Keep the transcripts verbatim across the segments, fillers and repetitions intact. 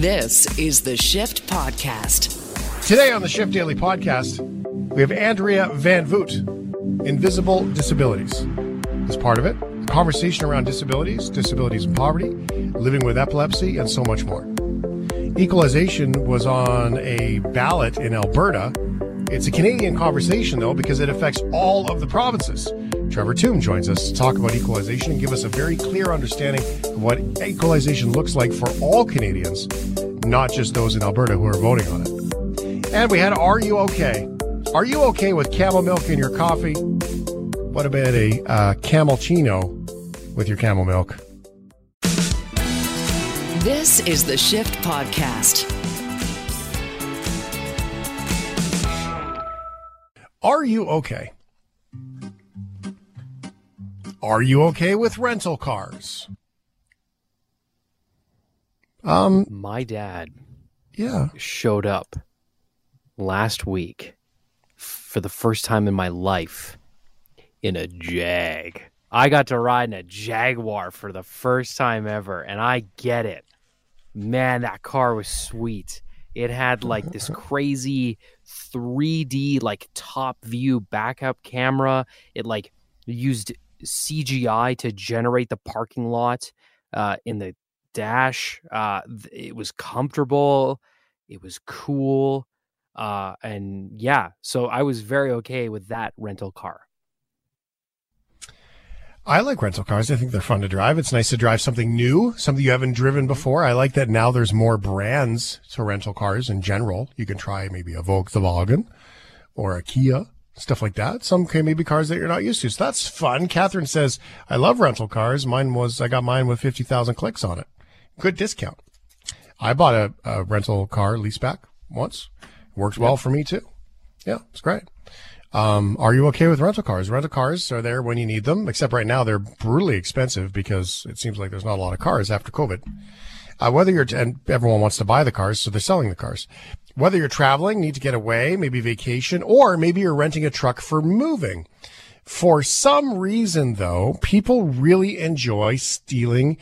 This is the Shift Podcast. Today on the Shift Daily Podcast, we have Andrea Van Voot, Invisible Disabilities. As part of it, a conversation around disabilities, disabilities and poverty, living with epilepsy, and so much more. Equalization was on a ballot in Alberta. It's a Canadian conversation, though, because it affects all of the provinces. Trevor Tombe joins us to talk about equalization and give us a very clear understanding of what equalization looks like for all Canadians, not just those in Alberta who are voting on it. And we had Are You Okay? Are you okay with camel milk in your coffee? What about a uh, camelchino with your camel milk? This is the Shift Podcast. Are you okay? Are you okay with rental cars? Um, My dad yeah. showed up last week for the first time in my life in a Jag. I got to ride in a Jaguar for the first time ever, and I get it. Man, that car was sweet. It had like this crazy three D like top view backup camera. It like used C G I to generate the parking lot uh, in the dash. Uh, it was comfortable. It was cool. Uh, and yeah, so I was very okay with that rental car. I like rental cars. I think they're fun to drive. It's nice to drive something new, something you haven't driven before. I like that now there's more brands to rental cars in general. You can try maybe a Volkswagen or a Kia, stuff like that. Some can maybe cars that you're not used to. So that's fun. Catherine says, I love rental cars. Mine was, I got mine with fifty thousand clicks on it. Good discount. I bought a, a rental car leaseback once. Worked well for me too. Yeah, it's great. Um, are you okay with rental cars? Rental cars are there when you need them, except right now they're brutally expensive because it seems like there's not a lot of cars after COVID. Uh, whether you're, t- and everyone wants to buy the cars, so they're selling the cars. Whether you're traveling, need to get away, maybe vacation, or maybe you're renting a truck for moving. For some reason, though, people really enjoy stealing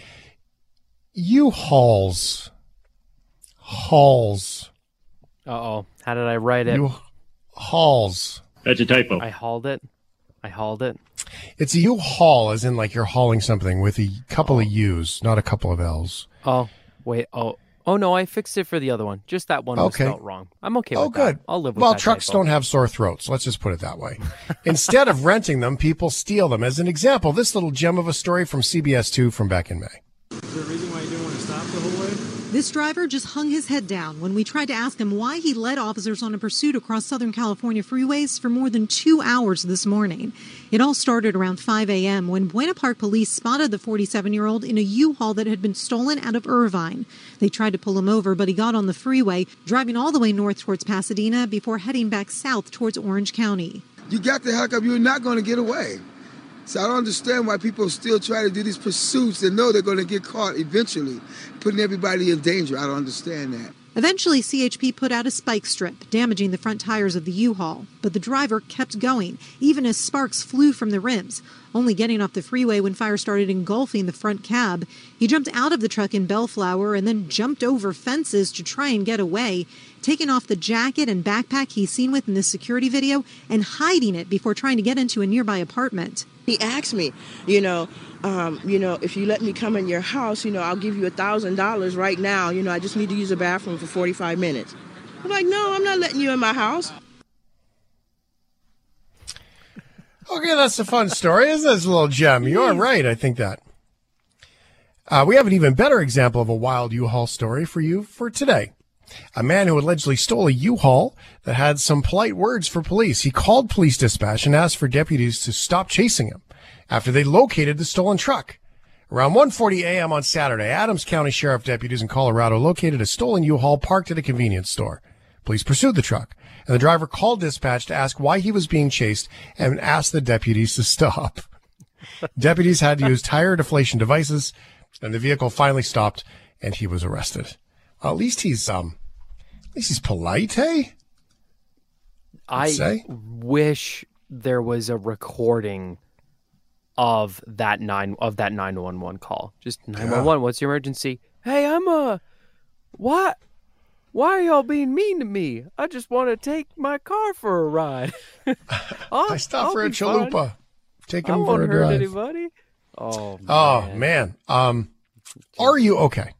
U-Hauls. Hauls. Uh-oh. How did I write it? U-Hauls. That's a typo. I hauled it. I hauled it. It's a U-Haul, as in like you're hauling something with a couple oh. of U's, not a couple of L's. Oh, wait. Oh, oh no, I fixed it for the other one. Just that one okay. was spelled wrong. I'm okay with oh, good. that. I'll live with well, that. Well, trucks typo. don't have sore throats. Let's just put it that way. Instead of renting them, people steal them. As an example, this little gem of a story from C B S two from back in May. Is there a reason why you didn't want to stop the whole way? This driver just hung his head down when we tried to ask him why he led officers on a pursuit across Southern California freeways for more than two hours this morning. It all started around five a.m. when Buena Park police spotted the forty-seven-year-old in a U-Haul that had been stolen out of Irvine. They tried to pull him over, but he got on the freeway, driving all the way north towards Pasadena before heading back south towards Orange County. You got the heck up. You're not going to get away. So I don't understand why people still try to do these pursuits and know they're going to get caught eventually, putting everybody in danger. I don't understand that. Eventually, C H P put out a spike strip, damaging the front tires of the U-Haul. But the driver kept going, even as sparks flew from the rims, only getting off the freeway when fire started engulfing the front cab. He jumped out of the truck in Bellflower and then jumped over fences to try and get away, taking off the jacket and backpack he's seen with in this security video and hiding it before trying to get into a nearby apartment. He asked me, you know, um, you know, if you let me come in your house, you know, I'll give you a thousand dollars right now. You know, I just need to use a bathroom for forty-five minutes. I'm like, no, I'm not letting you in my house. Okay, that's a fun story. Isn't this a little gem? You are right. I think that. Uh, we have an even better example of a wild U-Haul story for you for today. A man who allegedly stole a U-Haul that had some polite words for police. He called police dispatch and asked for deputies to stop chasing him after they located the stolen truck. Around one forty a.m. on Saturday, Adams County Sheriff deputies in Colorado located a stolen U-Haul parked at a convenience store. Police pursued the truck, and the driver called dispatch to ask why he was being chased and asked the deputies to stop. Deputies had to use tire deflation devices, and the vehicle finally stopped, and he was arrested. Well, at least he's um, at least he's polite, hey? I say. wish there was a recording of that nine of that nine one one call. Just nine one one. What's your emergency? Hey, I'm uh What? Why are y'all being mean to me? I just want to take my car for a ride. I stopped for a chalupa. Fine. Take I him for won't a hurt drive. anybody. Oh, man. Oh, man. Um, are you okay?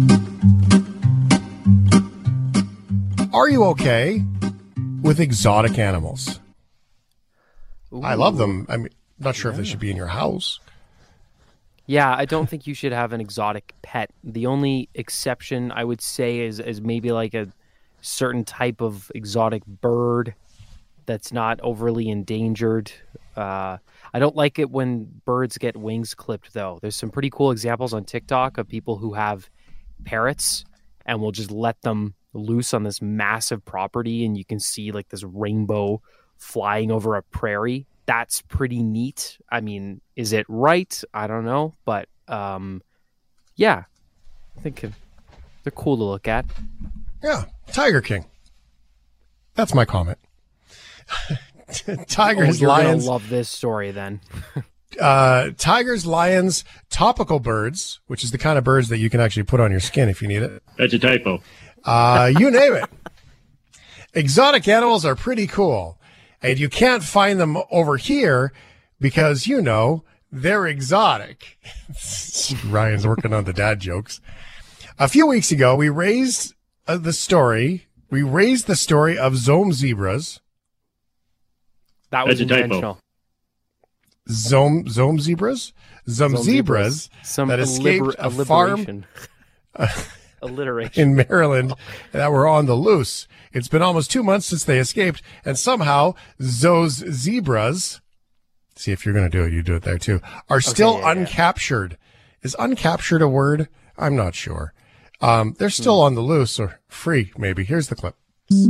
Are you okay with exotic animals? Ooh. I love them. I'm not sure yeah. if they should be in your house. Yeah, I don't think you should have an exotic pet. The only exception I would say is, is maybe like a certain type of exotic bird that's not overly endangered. Uh, I don't like it when birds get wings clipped, though. There's some pretty cool examples on TikTok of people who have parrots and will just let them loose on this massive property, and you can see like this rainbow flying over a prairie. That's pretty neat. I mean, is it right? I don't know. But um, yeah, I think they're cool to look at. Yeah, Tiger King. That's my comment. Tigers, oh, you're lions. Gonna love this story then. uh, tigers, lions, topical birds, which is the kind of birds that you can actually put on your skin if you need it. That's a typo. Uh, you name it. Exotic animals are pretty cool. And you can't find them over here because, you know, they're exotic. Ryan's working on the dad jokes. A few weeks ago, we raised uh, the story. We raised the story of Zome zebras. That was That's a intentional. typo. Zome, Zome zebras? Zome, Zome zebras, Some that escaped alliter- a farm alliteration in Maryland that were on the loose. It's been almost two months since they escaped, and somehow those zebras, see if you're going to do it, you do it there too, are still okay, yeah, uncaptured. Yeah. Is uncaptured a word? I'm not sure. Um, they're still hmm. on the loose, or free, maybe. Here's the clip.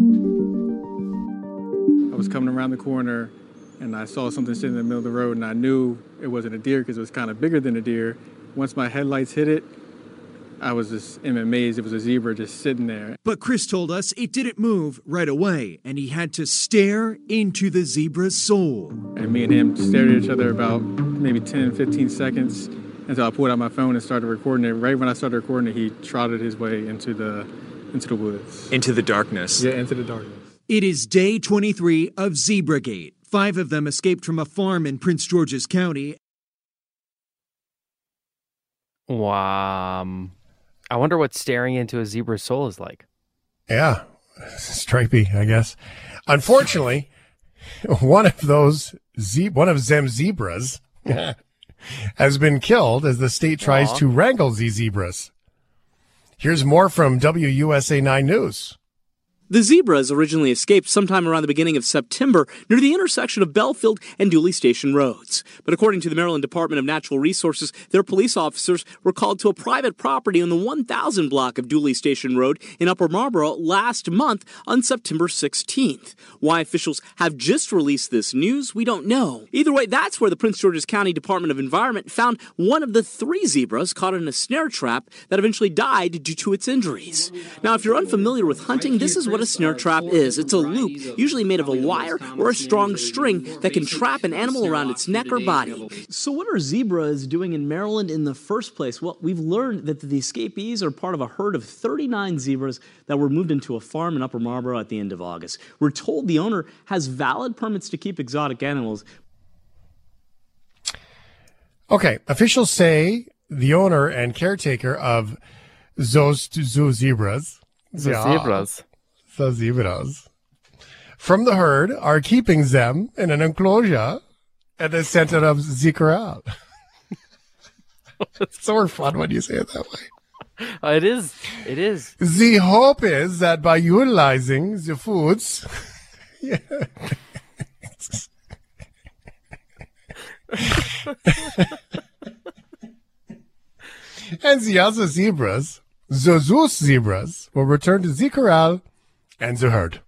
I was coming around the corner, and I saw something sitting in the middle of the road, and I knew it wasn't a deer because it was kind of bigger than a deer. Once my headlights hit it, I was just amazed. It was a zebra just sitting there. But Chris told us it didn't move right away, and he had to stare into the zebra's soul. And me and him stared at each other about maybe ten, fifteen seconds until I pulled out my phone and started recording it. Right when I started recording it, he trotted his way into the into the woods. Into the darkness. Yeah, into the darkness. It is day twenty-three of Zebragate. Five of them escaped from a farm in Prince George's County. Wow. Um, I wonder what staring into a zebra's soul is like. Yeah, stripy, I guess. Unfortunately, one of those ze- one of them zebras has been killed as the state tries Aww. to wrangle these zebras. Here's more from W U S A nine News. The zebras originally escaped sometime around the beginning of September near the intersection of Belfield and Dooley Station roads. But according to the Maryland Department of Natural Resources, their police officers were called to a private property on the one thousand block of Dooley Station Road in Upper Marlboro last month on September sixteenth. Why officials have just released this news, we don't know. Either way, that's where the Prince George's County Department of Environment found one of the three zebras caught in a snare trap that eventually died due to its injuries. Now, if you're unfamiliar with hunting, this is what a snare trap is. It's a loop, usually made of a wire or a strong string that can trap an animal around its neck or body. So what are zebras doing in Maryland in the first place? Well, we've learned that the escapees are part of a herd of thirty-nine zebras that were moved into a farm in Upper Marlboro at the end of August. We're told the owner has valid permits to keep exotic animals. Okay, officials say the owner and caretaker of those zoo zebras, The yeah, zebras. the zebras, from the herd are keeping them in an enclosure at the center of the corral. It's so fun when you say it that way. Uh, it is. It is. The hope is that by utilizing the foods, yeah. and the other zebras, the Zeus zebras, will return to the corral and the herd.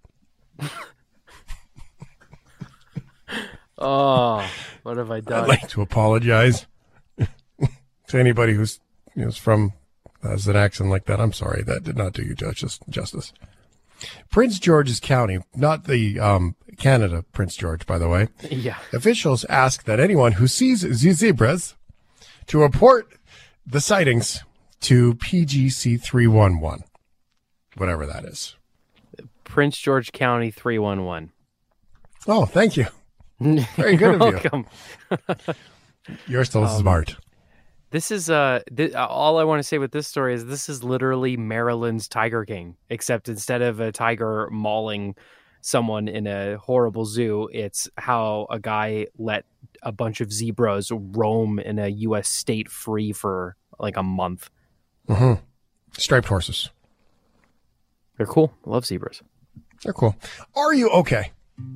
Oh, what have I done? I'd like to apologize to anybody who's you know, is from has an accent like that. I'm sorry, that did not do you justice. Justice. Prince George's County, not the um, Canada Prince George, by the way. Yeah. Officials ask that anyone who sees the zebras to report the sightings to P G C three one one. whatever that is. Prince George County three one one. Oh, thank you. Very good of welcome. you. You're still Um, smart. This is uh, th- all I want to say with this story is this is literally Maryland's Tiger King, except instead of a tiger mauling someone in a horrible zoo, it's how a guy let a bunch of zebras roam in a U S state free for like a month. Mm-hmm. Striped horses. They're cool. I love zebras. They're cool. Are you okay?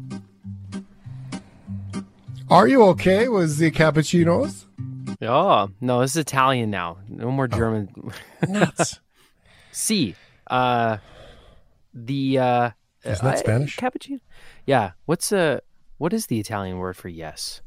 Are you okay with the cappuccinos? Oh, no, this is Italian now. No more German. Oh, nuts. C. Uh, the uh, Isn't that uh, Spanish? Cappuccino. Yeah. What's uh, what is the Italian word for yes?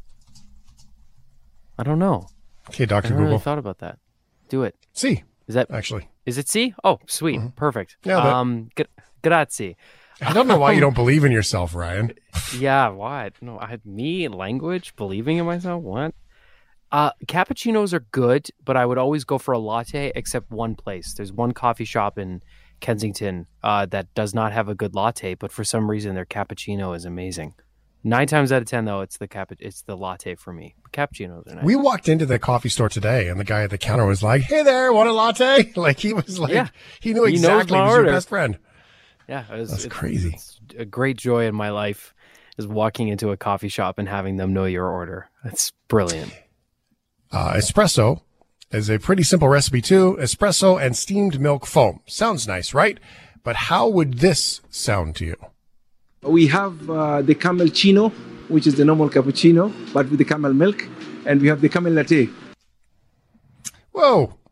I don't know. Okay, I Doctor haven't Google. really thought about that. Do it. C. Is that Actually. Is it C? Oh, sweet. Perfect. Yeah, but- um, gra- grazie. I don't know why you don't believe in yourself, Ryan. Yeah, what? No, I had me language believing in myself. What? Uh, cappuccinos are good, but I would always go for a latte. Except one place. There's one coffee shop in Kensington uh, that does not have a good latte, but for some reason their cappuccino is amazing. Nine times out of ten, though, it's the cap- it's the latte for me. Cappuccinos are nice. We walked into the coffee store today, and the guy at the counter was like, "Hey there, want a latte?" Like he was like, Yeah. he knew He knows exactly. my He was your order. best friend. Yeah, it was, That's it's, crazy. It's a great joy in my life is walking into a coffee shop and having them know your order. That's brilliant. Uh, espresso is a pretty simple recipe too. Espresso and steamed milk foam. Sounds nice, right? But how would this sound to you? We have uh, the camel chino, which is the normal cappuccino, but with the camel milk, and we have the camel latte. Whoa.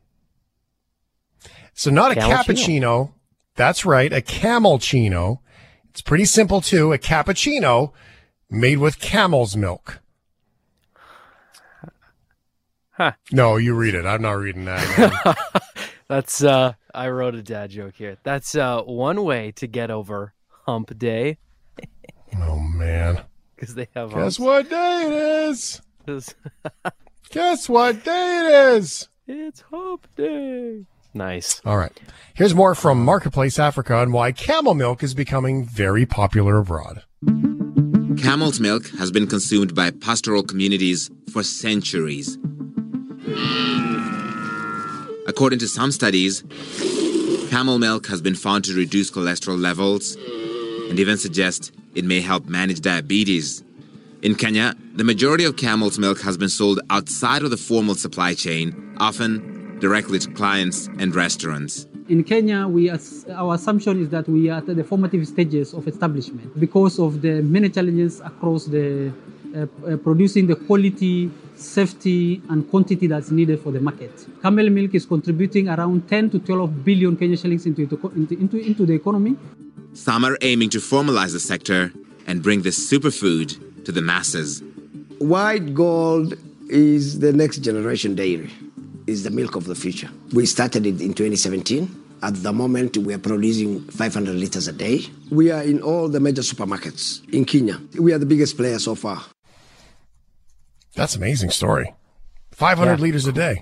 So not a Camel cappuccino. That's right, a camelchino. It's pretty simple too. A cappuccino made with camel's milk. Huh. No, you read it. I'm not reading that. man. That's uh I wrote a dad joke here. That's uh one way to get over hump day Oh man. because they have Guess humps. what day it is? It's- Guess what day it is? It's hump day. Nice. All right. Here's more from Marketplace Africa on why camel milk is becoming very popular abroad. Camel's milk has been consumed by pastoral communities for centuries. According to some studies, camel milk has been found to reduce cholesterol levels and even suggest it may help manage diabetes. In Kenya, the majority of camel's milk has been sold outside of the formal supply chain, often directly to clients and restaurants. In Kenya, we as, our assumption is that we are at the formative stages of establishment because of the many challenges across the uh, uh, producing the quality, safety, and quantity that's needed for the market. Camel milk is contributing around ten to twelve billion Kenya shillings into, into, into, into the economy. Some are aiming to formalize the sector and bring this superfood to the masses. White gold is the next generation dairy. Is the milk of the future. We started it in twenty seventeen. At the moment, we are producing five hundred liters a day. We are in all the major supermarkets in Kenya. We are the biggest player so far. That's an amazing story. five hundred Yeah. liters a day.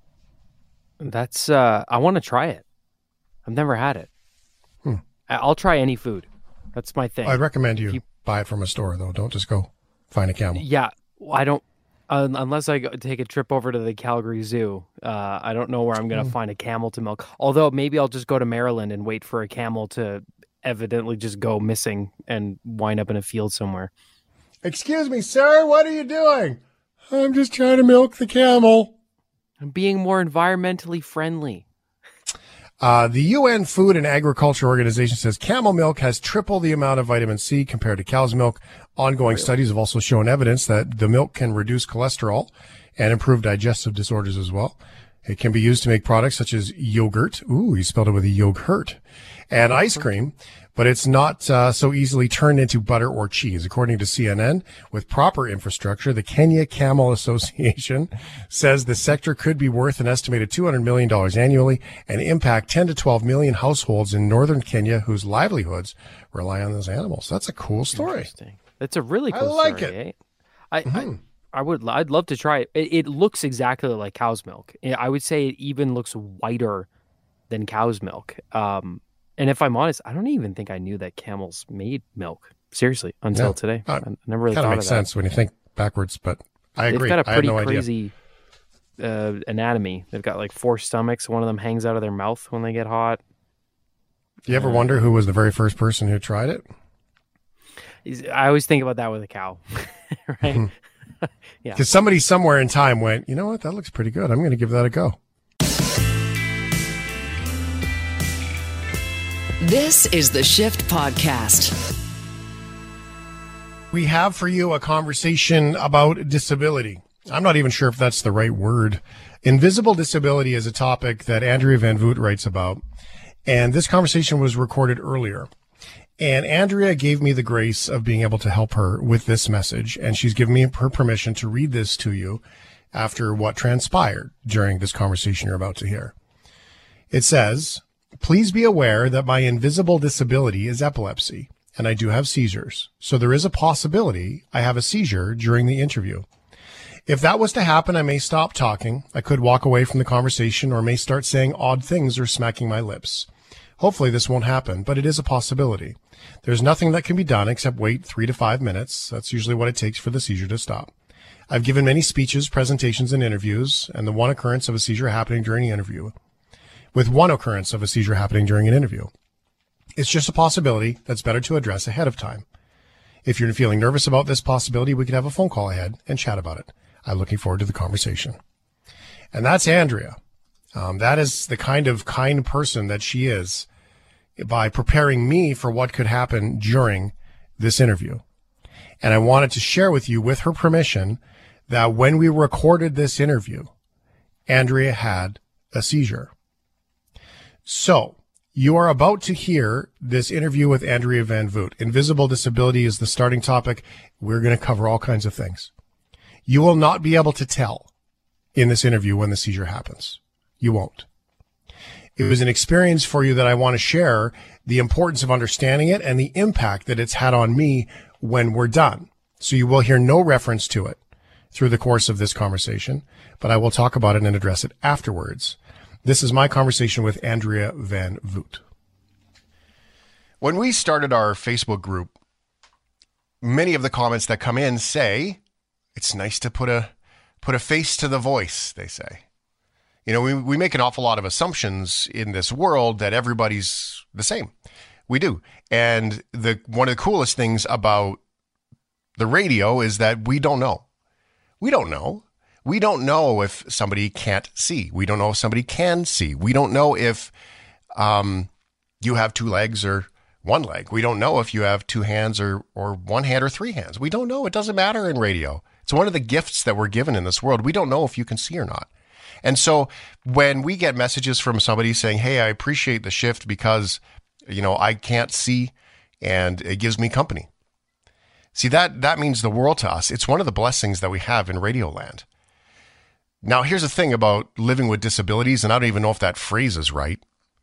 That's uh I want to try it. I've never had it. Hmm. I- I'll try any food. That's my thing. I'd recommend you, You- buy it from a store, though. Don't just go find a camel. Yeah, I don't. Uh, unless I go, take a trip over to the Calgary Zoo, uh, I don't know where I'm going to Mm. find a camel to milk. Although maybe I'll just go to Maryland and wait for a camel to evidently just go missing and wind up in a field somewhere. Excuse me, sir. What are you doing? I'm just trying to milk the camel. I'm being more environmentally friendly. Uh, the U N Food and Agriculture Organization says camel milk has triple the amount of vitamin C compared to cow's milk. Ongoing studies have also shown evidence that the milk can reduce cholesterol and improve digestive disorders as well. It can be used to make products such as yogurt. Ooh, he spelled it with a yogurt. And ice cream, but it's not uh, so easily turned into butter or cheese. According to C N N, with proper infrastructure, the Kenya Camel Association says the sector could be worth an estimated two hundred million dollars annually and impact ten to twelve million households in northern Kenya whose livelihoods rely on those animals. That's a cool story. Interesting. That's a really I cool like story. it. Eh? I, Mhm. I I would I'd love to try it. it. It looks exactly like cow's milk. I would say it even looks whiter than cow's milk. Um, And if I'm honest, I don't even think I knew that camels made milk. Seriously, until Yeah. today. Uh, I never really kind thought of makes of that. sense when you think backwards, but I They've agree. got a I had pretty no idea. crazy uh, anatomy. They've got like four stomachs. One of them hangs out of their mouth when they get hot. Do you ever wonder who was the very first person who tried it? I always think about that with a cow, right? Yeah. Because somebody somewhere in time went, you know what, that looks pretty good. I'm going to give that a go. This is the Shift Podcast. We have for you a conversation about disability. I'm not even sure if that's the right word. Invisible disability is a topic that Andrea Van Voot writes about. And this conversation was recorded earlier. And Andrea gave me the grace of being able to help her with this message. And she's given me her permission to read this to you after what transpired during this conversation you're about to hear. It says, please be aware that my invisible disability is epilepsy, and I do have seizures. So there is a possibility I have a seizure during the interview. If that was to happen, I may stop talking. I could walk away from the conversation or may start saying odd things or smacking my lips. Hopefully this won't happen, but it is a possibility. There's nothing that can be done except wait three to five minutes. That's usually what it takes for the seizure to stop. I've given many speeches, presentations, and interviews, and the one occurrence of a seizure happening during the interview, with one occurrence of a seizure happening during an interview. It's just a possibility that's better to address ahead of time. If you're feeling nervous about this possibility, we could have a phone call ahead and chat about it. I'm looking forward to the conversation. And that's Andrea. Um, that is the kind of kind person that she is by preparing me for what could happen during this interview. And I wanted to share with you, with her permission, that when we recorded this interview, Andrea had a seizure. So you are about to hear this interview with Andrea Van Voot. Invisible disability is the starting topic. We're going to cover all kinds of things. You will not be able to tell in this interview when the seizure happens. You won't. It was an experience for you that I want to share the importance of understanding it and the impact that it's had on me when we're done. So you will hear no reference to it through the course of this conversation, but I will talk about it and address it afterwards. This is my conversation with Andrea Van Voot. When we started our Facebook group, many of the comments that come in say, it's nice to put a put a face to the voice, they say. You know, we, we make an awful lot of assumptions in this world that everybody's the same. We do. And the one of the coolest things about the radio is that we don't know. We don't know. We don't know if somebody can't see. We don't know if somebody can see. We don't know if um, you have two legs or one leg. We don't know if you have two hands or, or one hand or three hands. We don't know. It doesn't matter in radio. It's one of the gifts that we're given in this world. We don't know if you can see or not. And so when we get messages from somebody saying, hey, I appreciate the shift because, you know, I can't see and it gives me company. See, that, that means the world to us. It's one of the blessings that we have in Radio Land. Now, here's the thing about living with disabilities, and I don't even know if that phrase is right,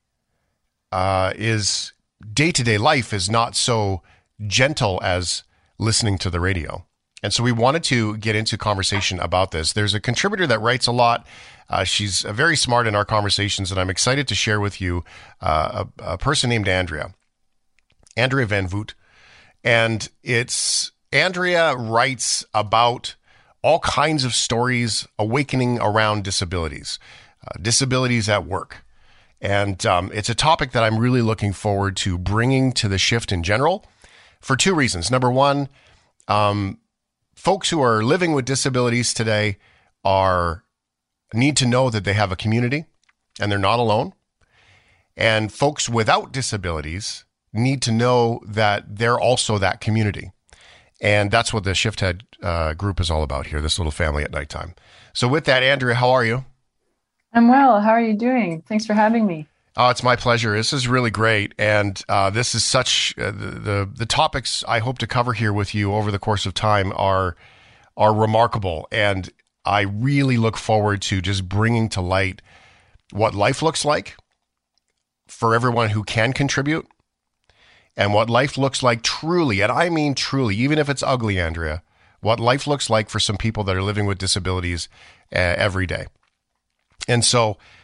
uh, is day-to-day life is not so gentle as listening to the radio. And so we wanted to get into conversation about this. There's a contributor that writes a lot. Uh, she's very smart in our conversations, and I'm excited to share with you uh, a, a person named Andrea, Andrea Van Voot. And it's Andrea writes about all kinds of stories awakening around disabilities, uh, disabilities at work. And um, it's a topic that I'm really looking forward to bringing to the shift in general for two reasons. Number one, um, folks who are living with disabilities today are need to know that they have a community and they're not alone. And folks without disabilities need to know that they're also that community. And that's what the Shift Head uh, group is all about here, this little family at nighttime. So with that, Andrea, how are you? I'm well. How are you doing? Thanks for having me. Oh, it's my pleasure. This is really great. And uh, this is such, uh, the, the the topics I hope to cover here with you over the course of time are are remarkable. And I really look forward to just bringing to light what life looks like for everyone who can contribute and what life looks like truly, and I mean truly, even if it's ugly, Andrea, what life looks like for some people that are living with disabilities uh, every day. And so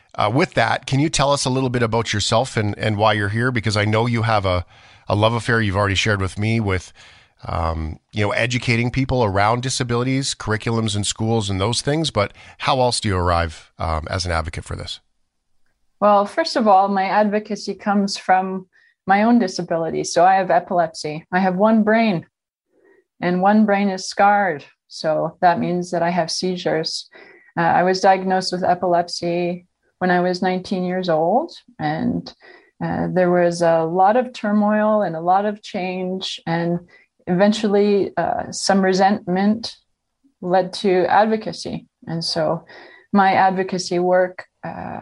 uh, with that, can you tell us a little bit about yourself and, and why you're here? Because I know you have a, a love affair you've already shared with me with, um, you know, educating people around disabilities, curriculums in schools and those things. But how else do you arrive um, as an advocate for this? Well, first of all, my advocacy comes from my own disability. So I have epilepsy. I have one brain, and one brain is scarred. So that means that I have seizures. Uh, I was diagnosed with epilepsy when I was nineteen years old, and uh, there was a lot of turmoil and a lot of change, and eventually uh, some resentment led to advocacy. And so my advocacy work uh,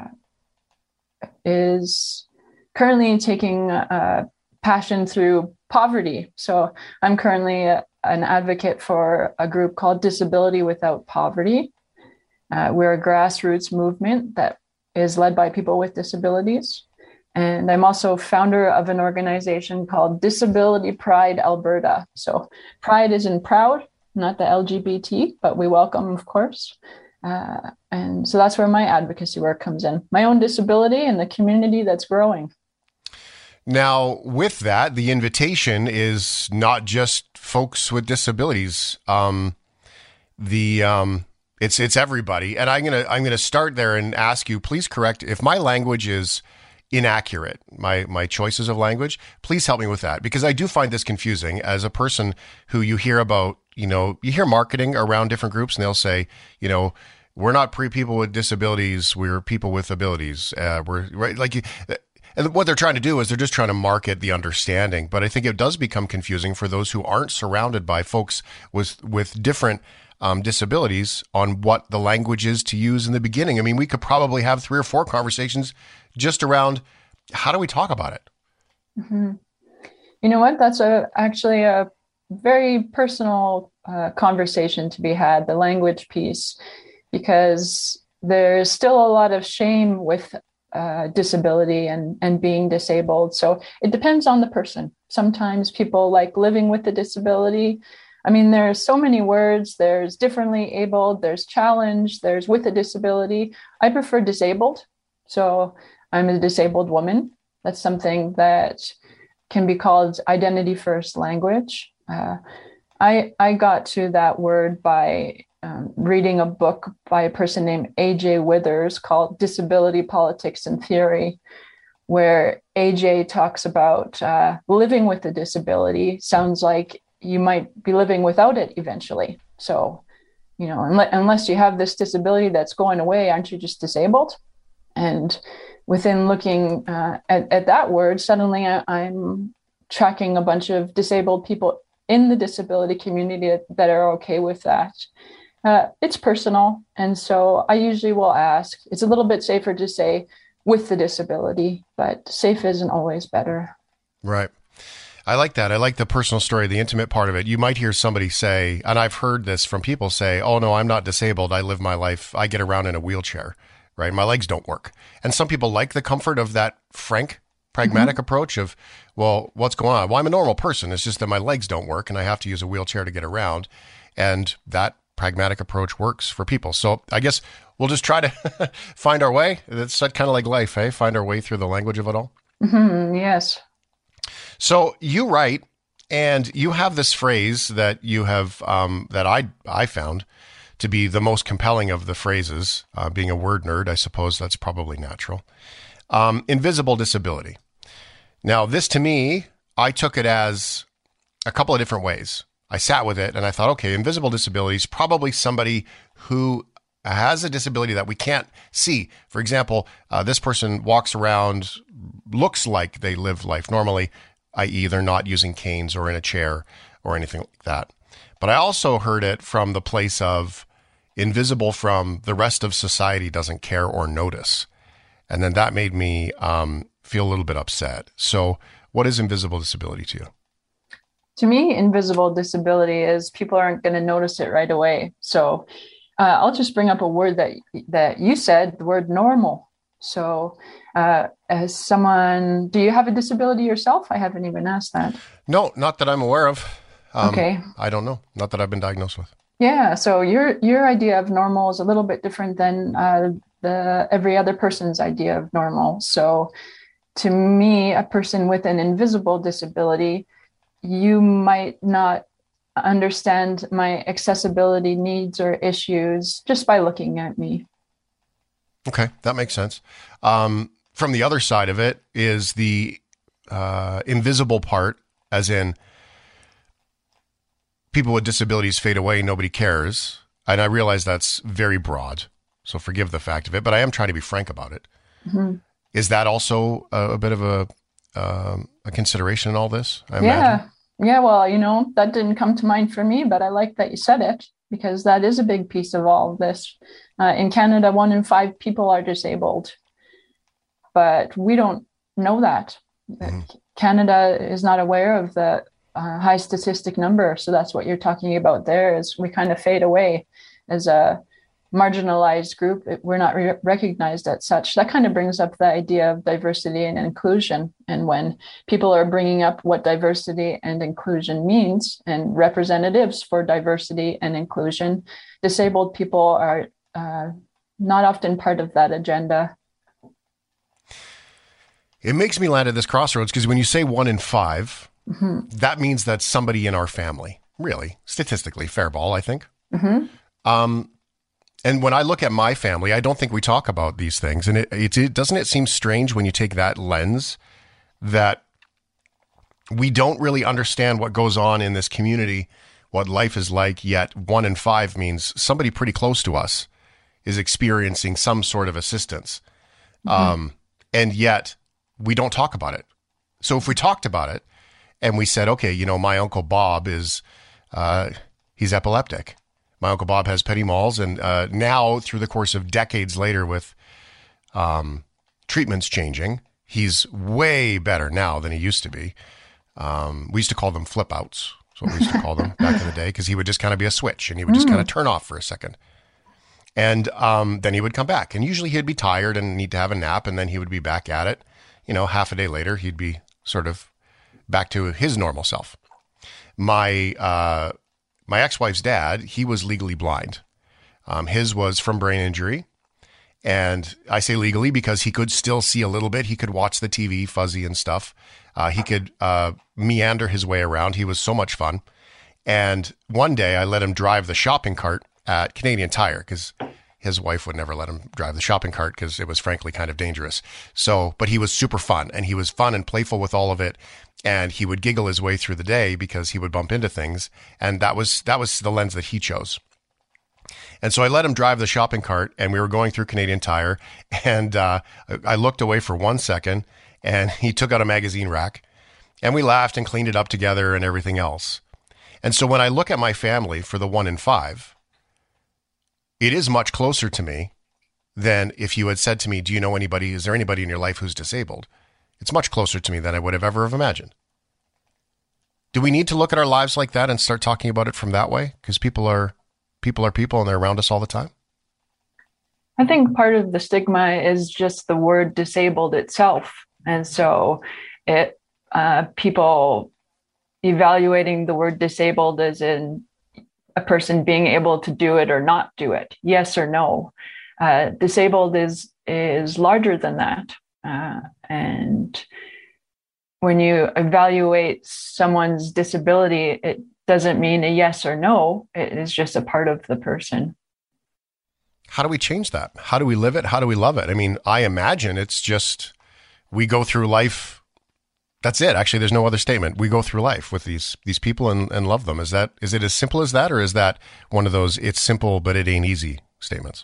is currently taking uh, passion through poverty. So I'm currently a, an advocate for a group called Disability Without Poverty. Uh, we're a grassroots movement that is led by people with disabilities. And I'm also founder of an organization called Disability Pride Alberta. So pride is in proud, not the L G B T, but we welcome, of course. Uh, and so that's where my advocacy work comes in. My own disability and the community that's growing. Now, with that, the invitation is not just folks with disabilities. Um, the um, it's it's everybody, and I'm gonna I'm gonna start there and ask you, please correct if my language is inaccurate, my my choices of language. Please help me with that, because I do find this confusing as a person who you hear about. You know, you hear marketing around different groups, and they'll say, you know, we're not pre people with disabilities, we're people with abilities. Uh, we're right, like you. And what they're trying to do is they're just trying to market the understanding. But I think it does become confusing for those who aren't surrounded by folks with with different um, disabilities on what the language is to use in the beginning. I mean, we could probably have three or four conversations just around how do we talk about it? Mm-hmm. You know what? That's a actually a very personal uh, conversation to be had, the language piece, because there's still a lot of shame with Uh, disability and, and being disabled. So it depends on the person. Sometimes people like living with the disability. I mean, there's so many words. There's differently abled, there's challenged, there's with a disability. I prefer disabled. So I'm a disabled woman. That's something that can be called identity first language. Uh, I, I got to that word by Um, reading a book by a person named A J Withers called Disability, Politics, and Theory, where A J talks about uh, living with a disability. Sounds like you might be living without it eventually. So, you know, unless, unless you have this disability that's going away, aren't you just disabled? And within looking uh, at, at that word, suddenly I, I'm tracking a bunch of disabled people in the disability community that are okay with that. Uh, it's personal. And so I usually will ask, it's a little bit safer to say with the disability, but safe isn't always better. Right. I like that. I like the personal story, the intimate part of it. You might hear somebody say, and I've heard this from people say, oh no, I'm not disabled. I live my life. I get around in a wheelchair, right? My legs don't work. And some people like the comfort of that frank, pragmatic mm-hmm. approach of, well, what's going on? Well, I'm a normal person. It's just that my legs don't work and I have to use a wheelchair to get around. And that pragmatic approach works for people. So I guess we'll just try to find our way. It's kind of like life, eh? Find our way through the language of it all. Mm-hmm, yes. So you write, and you have this phrase that you have, um, that I I found to be the most compelling of the phrases. Uh, being a word nerd, I suppose that's probably natural. Um, invisible disability. Now, this to me, I took it as a couple of different ways. I sat with it and I thought, okay, invisible disability is probably somebody who has a disability that we can't see. For example, uh, this person walks around, looks like they live life normally, that is they're not using canes or in a chair or anything like that. But I also heard it from the place of invisible from the rest of society doesn't care or notice. And then that made me um, feel a little bit upset. So what is invisible disability to you? To me, invisible disability is people aren't going to notice it right away. So uh, I'll just bring up a word that that you said, the word normal. So uh, as someone, do you have a disability yourself? I haven't even asked that. No, not that I'm aware of. Um, okay. I don't know. Not that I've been diagnosed with. Yeah. So your your idea of normal is a little bit different than uh, the every other person's idea of normal. So to me, a person with an invisible disability, you might not understand my accessibility needs or issues just by looking at me. Okay, that makes sense. Um, from the other side of it is the uh, invisible part, as in people with disabilities fade away, nobody cares. And I realize that's very broad, so forgive the fact of it, but I am trying to be frank about it. Mm-hmm. Is that also a, a bit of a um, a consideration in all this? I yeah. imagine? Yeah, well, you know, that didn't come to mind for me, but I like that you said it, because that is a big piece of all of this. Uh, in Canada, one in five people are disabled, but we don't know that. Mm-hmm. Canada is not aware of the uh, high statistic number. So that's what you're talking about there, is we kind of fade away as a marginalized group. We're not re- recognized as such. That kind of brings up the idea of diversity and inclusion. And when people are bringing up what diversity and inclusion means, and representatives for diversity and inclusion, disabled people are uh, not often part of that agenda. It makes me land at this crossroads, because when you say one in five, mm-hmm. that means that's somebody in our family, really, statistically, fair ball, I think. Mm-hmm. Um, And when I look at my family, I don't think we talk about these things. And it, it, it doesn't it seem strange when you take that lens that we don't really understand what goes on in this community, what life is like, yet one in five means somebody pretty close to us is experiencing some sort of assistance. Mm-hmm. Um, and yet we don't talk about it. So if we talked about it and we said, okay, you know, my Uncle Bob is, uh, he's epileptic. My Uncle Bob has petit malls, and uh, now through the course of decades later with um, treatments changing, he's way better now than he used to be. Um, we used to call them flip outs. That's what we used to call them back in the day, because he would just kind of be a switch, and he would just mm. kind of turn off for a second. And um, then he would come back, and usually he'd be tired and need to have a nap, and then he would be back at it. You know, half a day later, he'd be sort of back to his normal self. My... Uh, My ex-wife's dad, he was legally blind. Um, his was from brain injury. And I say legally because he could still see a little bit. He could watch the T V, fuzzy and stuff. Uh, he could uh, meander his way around. He was so much fun. And one day I let him drive the shopping cart at Canadian Tire, because his wife would never let him drive the shopping cart because it was frankly kind of dangerous. So, but he was super fun, and he was fun and playful with all of it. And he would giggle his way through the day because he would bump into things. And that was, that was the lens that he chose. And so I let him drive the shopping cart, and we were going through Canadian Tire, and uh, I looked away for one second, and he took out a magazine rack, and we laughed and cleaned it up together and everything else. And so when I look at my family for the one in five, it is much closer to me than if you had said to me, do you know anybody, is there anybody in your life who's disabled? It's much closer to me than I would have ever have imagined. Do we need to look at our lives like that and start talking about it from that way? Because people are people are people, and they're around us all the time. I think part of the stigma is just the word disabled itself. And so it uh, people evaluating the word disabled as in a person being able to do it or not do it, yes or no. Uh, disabled is is larger than that. Uh, and when you evaluate someone's disability, it doesn't mean a yes or no. It is just a part of the person. How do we change that? How do we live it? How do we love it? I mean, I imagine it's just, we go through life. That's it. Actually, there's no other statement. We go through life with these these people and, and love them. Is that is it as simple as that, or is that one of those it's simple but it ain't easy statements?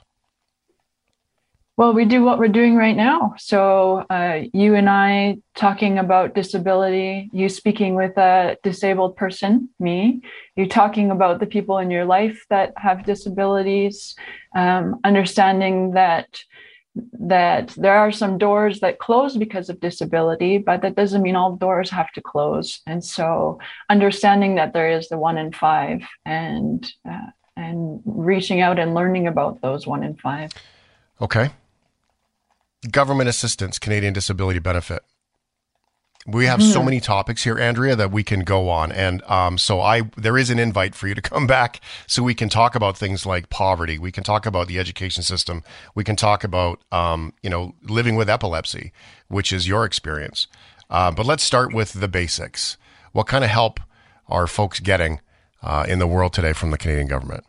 Well, we do what we're doing right now. So uh, you and I talking about disability, you speaking with a disabled person, me, you talking about the people in your life that have disabilities, um, understanding that that there are some doors that close because of disability, but that doesn't mean all doors have to close. And so understanding that there is the one in five, and uh, and reaching out and learning about those one in five. Okay. Government assistance, Canadian Disability Benefit. We have Mhm. so many topics here, Andrea, that we can go on. And um, so I, there is an invite for you to come back so we can talk about things like poverty. We can talk about the education system. We can talk about, um, you know, living with epilepsy, which is your experience. Uh, but let's start with the basics. What kind of help are folks getting uh, in the world today from the Canadian government?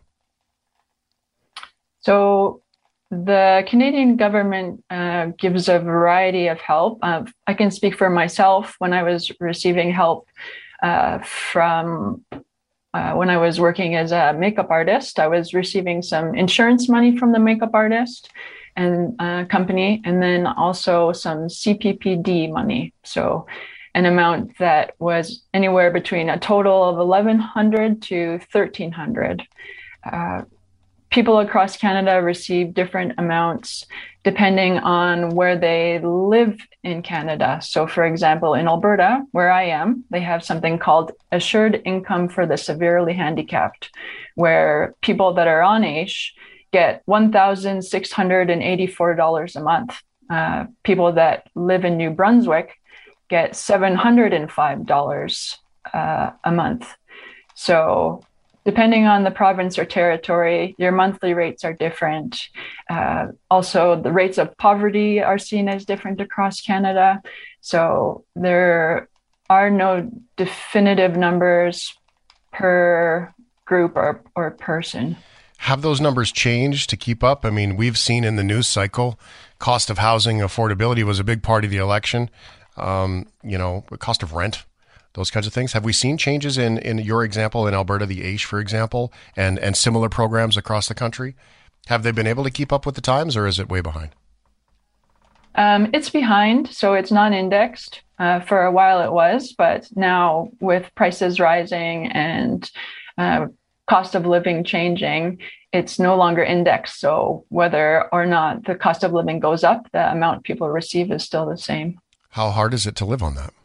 So the Canadian government uh, gives a variety of help. Uh, I can speak for myself. When I was receiving help uh, from uh, when I was working as a makeup artist, I was receiving some insurance money from the makeup artist and uh, company, and then also some C P P D money. So an amount that was anywhere between a total of eleven hundred to thirteen hundred. Uh, People across Canada receive different amounts depending on where they live in Canada. So for example, in Alberta, where I am, they have something called Assured Income for the Severely Handicapped, where people that are on A I S H get one thousand six hundred eighty-four dollars a month. Uh, people that live in New Brunswick get seven hundred five dollars uh, a month. So depending on the province or territory, your monthly rates are different. Uh, also, the rates of poverty are seen as different across Canada. So there are no definitive numbers per group or, or person. Have those numbers changed to keep up? I mean, we've seen in the news cycle, cost of housing, affordability was a big part of the election. Um, you know, cost of rent, those kinds of things. Have we seen changes in, in your example in Alberta, the A I S H, for example, and, and similar programs across the country? Have they been able to keep up with the times, or is it way behind? Um, it's behind, so it's not indexed. Uh, for a while it was, but now with prices rising and uh, cost of living changing, it's no longer indexed. So whether or not the cost of living goes up, the amount people receive is still the same. How hard is it to live on that?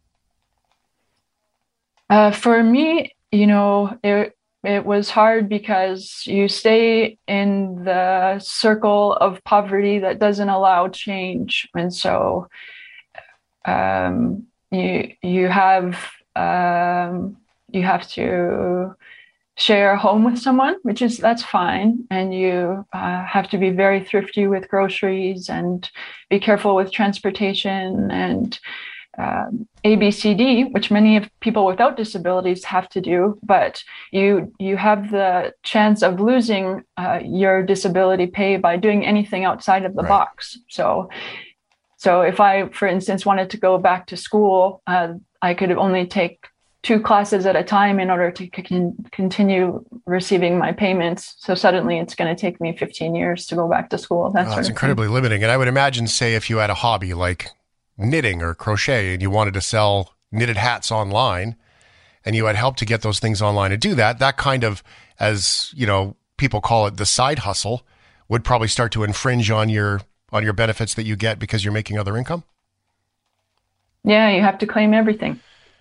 Uh, for me, you know, it it was hard because you stay in the circle of poverty that doesn't allow change, and so um, you you have um, you have to share a home with someone, which is that's fine, and you uh, have to be very thrifty with groceries and be careful with transportation and Um, A B C D, which many of people without disabilities have to do, but you you have the chance of losing uh, your disability pay by doing anything outside of the Right. box. So, so if I, for instance, wanted to go back to school, uh, I could only take two classes at a time in order to c- continue receiving my payments. So suddenly it's going to take me fifteen years to go back to school. That Oh, sort it's of incredibly limiting. And I would imagine, say, if you had a hobby like knitting or crochet and you wanted to sell knitted hats online and you had help to get those things online and do that, that kind of, as you know, people call it the side hustle, would probably start to infringe on your on your benefits that you get because you're making other income. Yeah, you have to claim everything.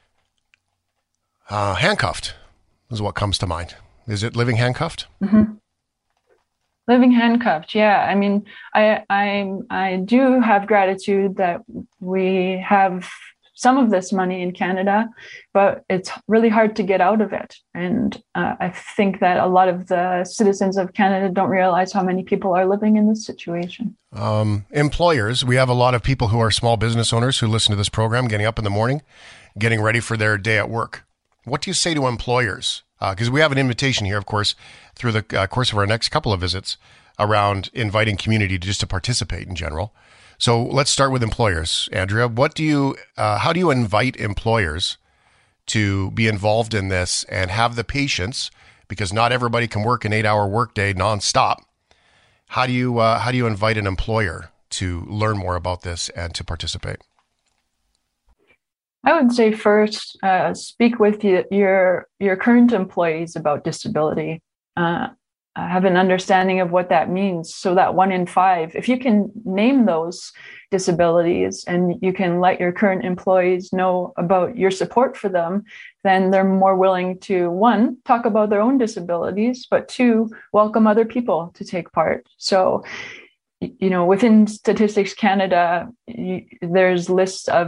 Uh, handcuffed is what comes to mind. Is it living handcuffed? Mm-hmm. Living handcuffed, yeah. I mean, I I I do have gratitude that we have some of this money in Canada, but it's really hard to get out of it. And uh, I think that a lot of the citizens of Canada don't realize how many people are living in this situation. Um, employers, we have a lot of people who are small business owners who listen to this program, getting up in the morning, getting ready for their day at work. What do you say to employers? Because uh, we have an invitation here, of course, through the uh, course of our next couple of visits around inviting community to just to participate in general. So let's start with employers. Andrea, what do you, uh, how do you invite employers to be involved in this and have the patience, because not everybody can work an eight-hour workday nonstop. How do you, uh, how do you invite an employer to learn more about this and to participate? I would say first, uh, speak with y- your your current employees about disability. Uh, have an understanding of what that means, so that one in five, if you can name those disabilities and you can let your current employees know about your support for them, then they're more willing to, one, talk about their own disabilities, but two, welcome other people to take part. So, you know, within Statistics Canada, you, there's lists of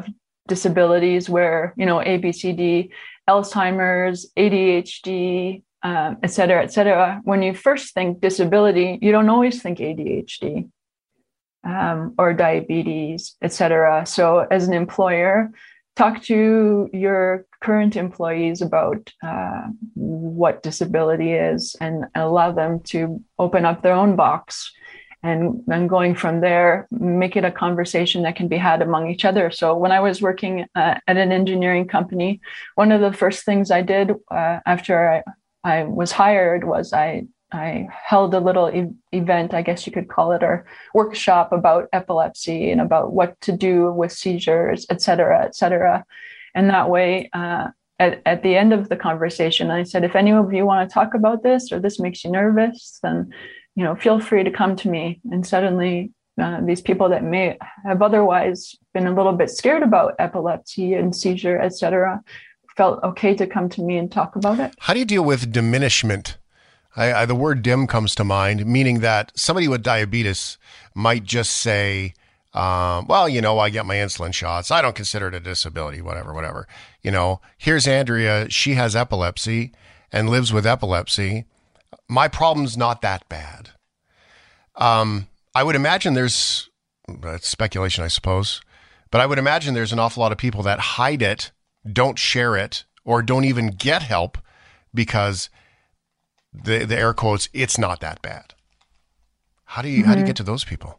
disabilities where, you know, A, B, C, D, Alzheimer's, A D H D, um, et cetera, et cetera. When you first think disability, you don't always think A D H D um, or diabetes, et cetera. So as an employer, talk to your current employees about uh, what disability is and allow them to open up their own box. And then going from there, make it a conversation that can be had among each other. So when I was working uh, at an engineering company, one of the first things I did uh, after I, I was hired was I I held a little e- event, I guess you could call it, or workshop about epilepsy and about what to do with seizures, et cetera, et cetera. And that way, uh, at, at the end of the conversation, I said, if any of you want to talk about this or this makes you nervous, then, you know, feel free to come to me. And suddenly uh, these people that may have otherwise been a little bit scared about epilepsy and seizure, et cetera, felt okay to come to me and talk about it. How do you deal with diminishment? I, I, the word dim comes to mind, meaning that somebody with diabetes might just say, um, well, you know, I get my insulin shots. I don't consider it a disability, whatever, whatever. You know, here's Andrea. She has epilepsy and lives with epilepsy. My problem's not that bad. Um, I would imagine there's, that's speculation, I suppose, but I would imagine there's an awful lot of people that hide it, don't share it, or don't even get help because the the air quotes, it's not that bad. How do you mm-hmm. how do you get to those people?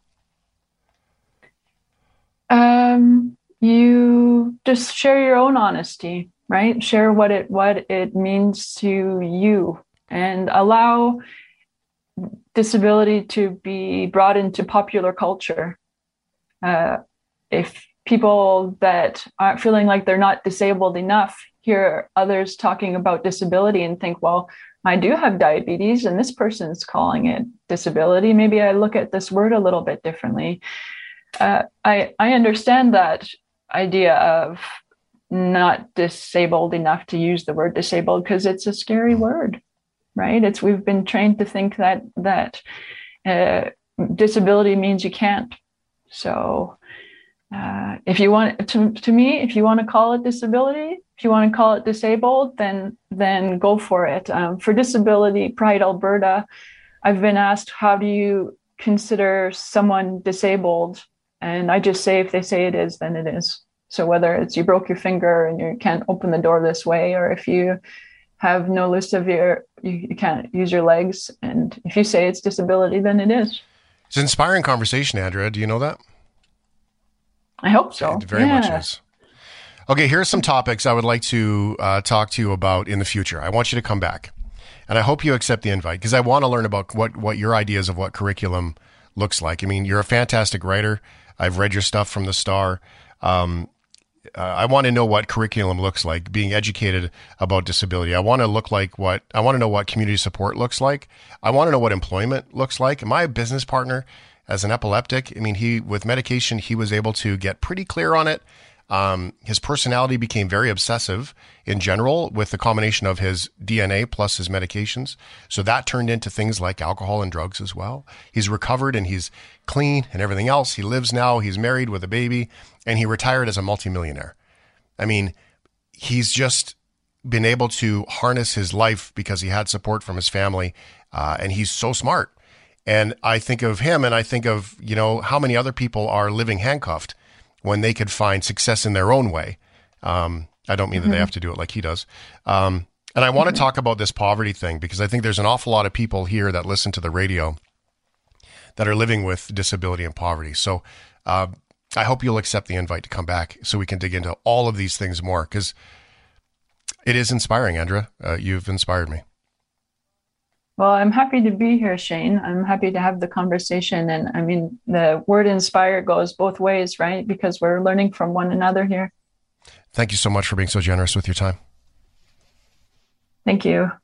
Um, you just share your own honesty, right? Share what it what it means to you, and allow disability to be brought into popular culture. Uh, if people that aren't feeling like they're not disabled enough hear others talking about disability and think, well, I do have diabetes and this person's calling it disability. Maybe I look at this word a little bit differently. Uh, I, I understand that idea of not disabled enough to use the word disabled because it's a scary word, right? It's we've been trained to think that that uh, disability means you can't. So uh, if you want to, to me, if you want to call it disability, if you want to call it disabled, then then go for it. Um, for Disability Pride Alberta, I've been asked, how do you consider someone disabled? And I just say, if they say it is, then it is. So whether it's you broke your finger and you can't open the door this way, or if you have no list of your, you, you can't use your legs, and if you say it's disability, then it is. It's an inspiring conversation, Andrea. Do you know that? I hope so. It very yeah. much is. Okay, here's some topics I would like to uh, talk to you about in the future. I want you to come back, and I hope you accept the invite because I want to learn about what, what your ideas of what curriculum looks like. I mean, you're a fantastic writer. I've read your stuff from the Star. Um, uh, I want to know what curriculum looks like, being educated about disability. I want to look like what, I want to know what community support looks like. I want to know what employment looks like. Am I a business partner as an epileptic? I mean, he, with medication, he was able to get pretty clear on it. Um, his personality became very obsessive in general with the combination of his D N A plus his medications. So that turned into things like alcohol and drugs as well. He's recovered and he's clean and everything else. He lives now. He's married with a baby and he retired as a multimillionaire. I mean, he's just been able to harness his life because he had support from his family. Uh, and he's so smart. And I think of him and I think of, you know, how many other people are living handcuffed when they could find success in their own way. Um, I don't mean mm-hmm. that they have to do it like he does. Um, and I want to mm-hmm. talk about this poverty thing because I think there's an awful lot of people here that listen to the radio that are living with disability and poverty. So uh, I hope you'll accept the invite to come back so we can dig into all of these things more because it is inspiring, Andrea. Uh, you've inspired me. Well, I'm happy to be here, Shane. I'm happy to have the conversation. And I mean, the word inspire goes both ways, right? Because we're learning from one another here. Thank you so much for being so generous with your time. Thank you.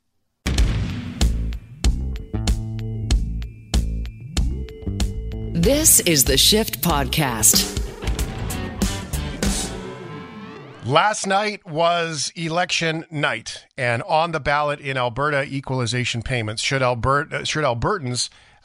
This is the Shift Podcast. Last night was election night, and on the ballot in Alberta equalization payments, should Alberta, should Albertans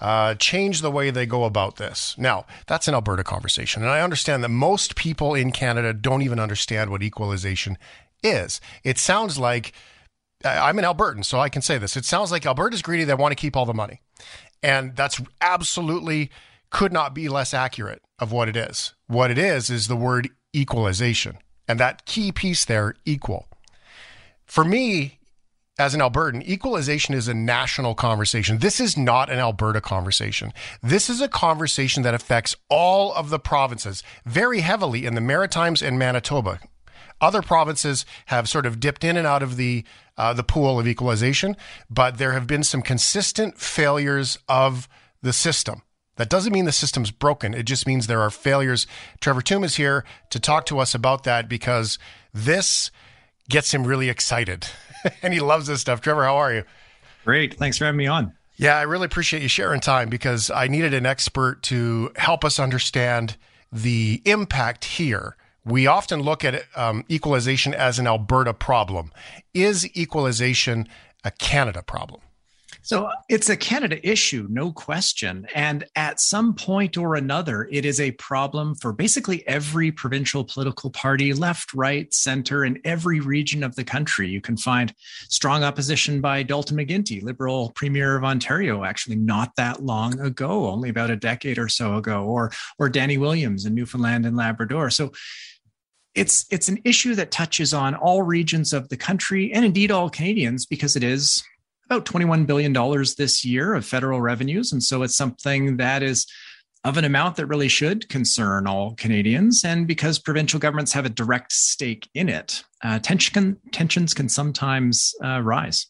uh, change the way they go about this. Now, that's an Alberta conversation. And I understand that most people in Canada don't even understand what equalization is. It sounds like, I'm an Albertan, so I can say this. It sounds like Alberta's greedy. They want to keep all the money. And that's absolutely could not be less accurate of what it is. What it is is the word equalization. And that key piece there, equal. For me, as an Albertan, equalization is a national conversation. This is not an Alberta conversation. This is a conversation that affects all of the provinces very heavily in the Maritimes and Manitoba. Other provinces have sort of dipped in and out of the uh, the pool of equalization, but there have been some consistent failures of the system. That doesn't mean the system's broken. It just means there are failures. Trevor Tombe is here to talk to us about that because this gets him really excited. And he loves this stuff. Trevor, how are you? Great. Thanks for having me on. Yeah, I really appreciate you sharing time because I needed an expert to help us understand the impact here. We often look at um, equalization as an Alberta problem. Is equalization a Canada problem? So it's a Canada issue, no question. And at some point or another, it is a problem for basically every provincial political party, left, right, center, in every region of the country. You can find strong opposition by Dalton McGuinty, Liberal Premier of Ontario, actually not that long ago, only about a decade or so ago, or, or Danny Williams in Newfoundland and Labrador. So it's, it's an issue that touches on all regions of the country and indeed all Canadians because it is about twenty-one billion dollars this year of federal revenues. And so it's something that is of an amount that really should concern all Canadians. And because provincial governments have a direct stake in it, uh, tension, tensions can sometimes uh, rise.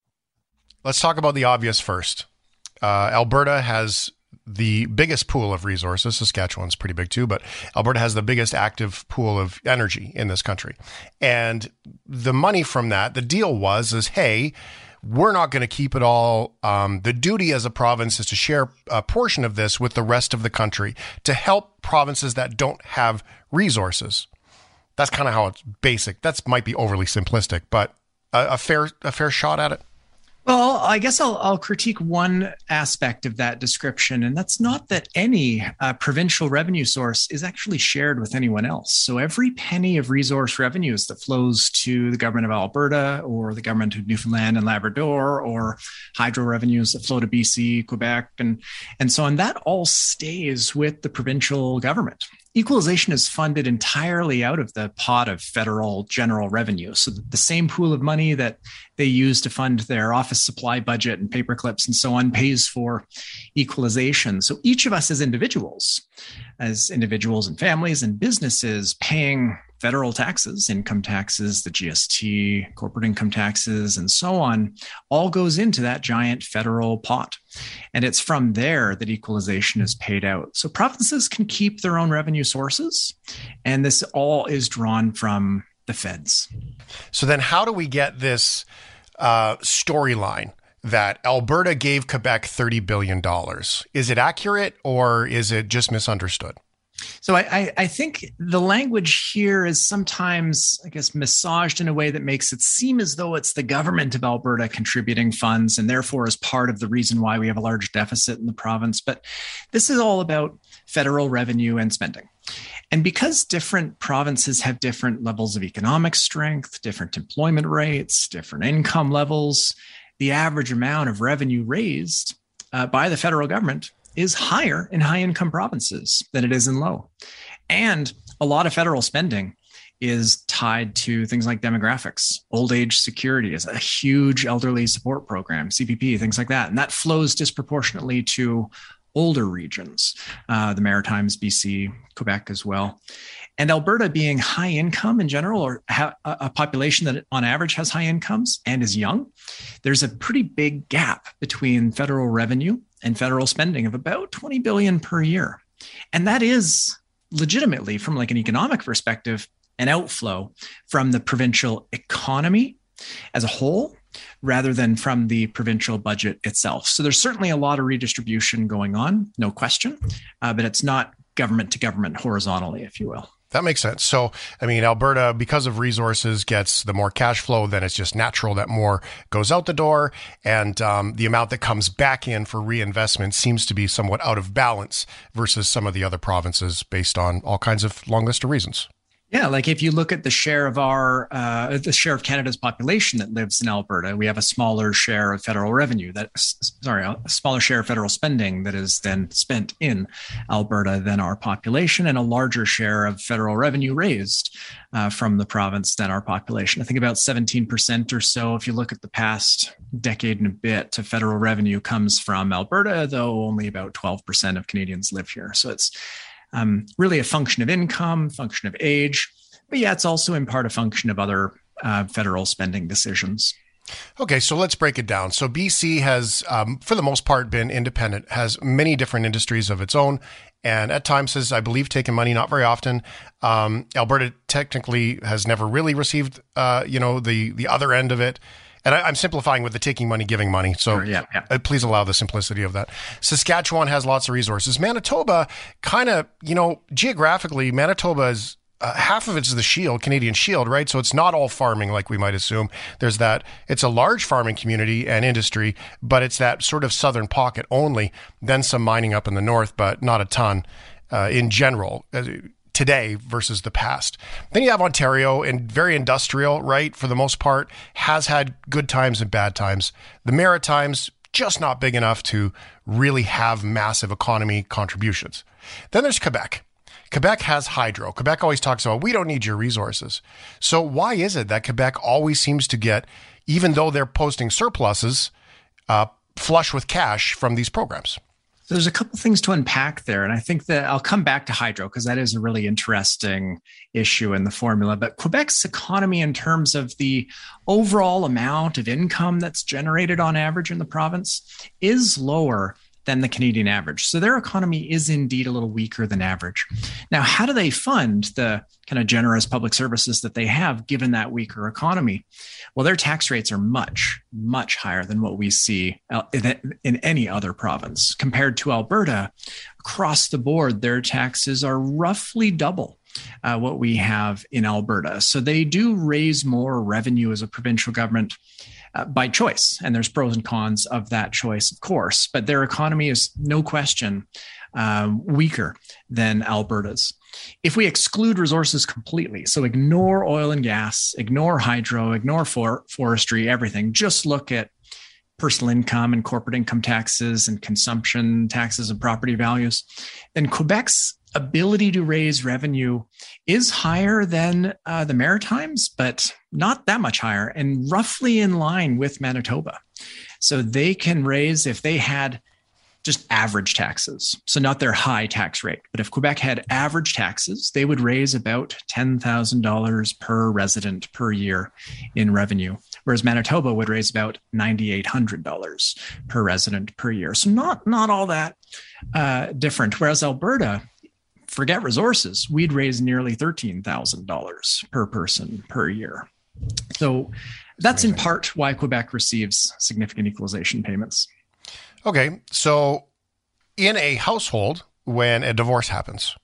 Let's talk about the obvious first. Uh, Alberta has the biggest pool of resources. Saskatchewan's pretty big too, but Alberta has the biggest active pool of energy in this country. And the money from that, the deal was, is, hey, we're not going to keep it all. Um, the duty as a province is to share a portion of this with the rest of the country to help provinces that don't have resources. That's kind of how it's basic. That might be overly simplistic, but a, a fair a fair shot at it. Well, I guess I'll, I'll critique one aspect of that description, and that's not that any uh, provincial revenue source is actually shared with anyone else. So every penny of resource revenues that flows to the government of Alberta or the government of Newfoundland and Labrador or hydro revenues that flow to B C, Quebec, and, and so on, that all stays with the provincial government. Equalization is funded entirely out of the pot of federal general revenue. So the same pool of money that they use to fund their office supply budget and paper clips and so on pays for equalization. So each of us as individuals, as individuals and families and businesses paying federal taxes, income taxes, the G S T, corporate income taxes, and so on, all goes into that giant federal pot. And it's from there that equalization is paid out. So provinces can keep their own revenue sources, and this all is drawn from the feds. So then how do we get this uh, storyline that Alberta gave Quebec thirty billion dollars? Is it accurate or is it just misunderstood? So I, I think the language here is sometimes, I guess, massaged in a way that makes it seem as though it's the government of Alberta contributing funds and therefore is part of the reason why we have a large deficit in the province. But this is all about federal revenue and spending. And because different provinces have different levels of economic strength, different employment rates, different income levels, the average amount of revenue raised uh, by the federal government is higher in high-income provinces than it is in low. And a lot of federal spending is tied to things like demographics. Old age security is a huge elderly support program, C P P, things like that. And that flows disproportionately to older regions, uh, the Maritimes, B C, Quebec as well. And Alberta being high income in general, or ha- a population that on average has high incomes and is young, there's a pretty big gap between federal revenue and federal spending of about twenty billion dollars per year. And that is legitimately, from like an economic perspective, an outflow from the provincial economy as a whole, rather than from the provincial budget itself. So there's certainly a lot of redistribution going on, no question, uh, but it's not government to government horizontally, if you will. That makes sense. So, I mean, Alberta, because of resources, gets the more cash flow, then it's just natural that more goes out the door. And um, the amount that comes back in for reinvestment seems to be somewhat out of balance versus some of the other provinces based on all kinds of long list of reasons. Yeah, like if you look at the share of our, uh, the share of Canada's population that lives in Alberta, we have a smaller share of federal revenue that, sorry, a smaller share of federal spending that is then spent in Alberta than our population, and a larger share of federal revenue raised uh, from the province than our population. I think about seventeen percent or so, if you look at the past decade and a bit, of federal revenue comes from Alberta, though only about twelve percent of Canadians live here. So it's Um, really a function of income, function of age, but yeah, it's also in part a function of other uh, federal spending decisions. Okay, so let's break it down. So B C has, um, for the most part, been independent, has many different industries of its own, and at times has, I believe, taken money, not very often. Um, Alberta technically has never really received, uh, you know, the the other end of it. And I, I'm simplifying with the taking money, giving money. So sure, yeah, yeah. Uh, please allow the simplicity of that. Saskatchewan has lots of resources. Manitoba kind of, you know, geographically, Manitoba is uh, half of it's the Shield, Canadian Shield, right? So it's not all farming like we might assume. There's that. It's a large farming community and industry, but it's that sort of southern pocket only. Then some mining up in the north, but not a ton uh, in general. Uh, today versus the past. Then you have Ontario, and very industrial, right? For the most part, has had good times and bad times. The Maritimes, just not big enough to really have massive economy contributions. Then there's Quebec. Quebec has hydro. Quebec always talks about, we don't need your resources. So why is it that Quebec always seems to get, even though they're posting surpluses, uh, flush with cash from these programs? So there's a couple things to unpack there. And I think that I'll come back to hydro because that is a really interesting issue in the formula. But Quebec's economy, in terms of the overall amount of income that's generated on average in the province, is lower than the Canadian average. So their economy is indeed a little weaker than average. Now, how do they fund the kind of generous public services that they have given that weaker economy? Well, their tax rates are much, much higher than what we see in any other province. Compared to Alberta, across the board, their taxes are roughly double uh, what we have in Alberta. So they do raise more revenue as a provincial government Uh, by choice. And there's pros and cons of that choice, of course, but their economy is no question um, weaker than Alberta's. If we exclude resources completely, so ignore oil and gas, ignore hydro, ignore for- forestry, everything, just look at personal income and corporate income taxes and consumption taxes and property values, then Quebec's ability to raise revenue is higher than uh, the Maritimes, but not that much higher, and roughly in line with Manitoba. So they can raise, if they had just average taxes, so not their high tax rate, but if Quebec had average taxes, they would raise about ten thousand dollars per resident per year in revenue, whereas Manitoba would raise about nine thousand eight hundred dollars per resident per year. So not, not all that uh, different, whereas Alberta, forget resources, we'd raise nearly thirteen thousand dollars per person per year. So that's in part why Quebec receives significant equalization payments. Okay, so in a household, when a divorce happens,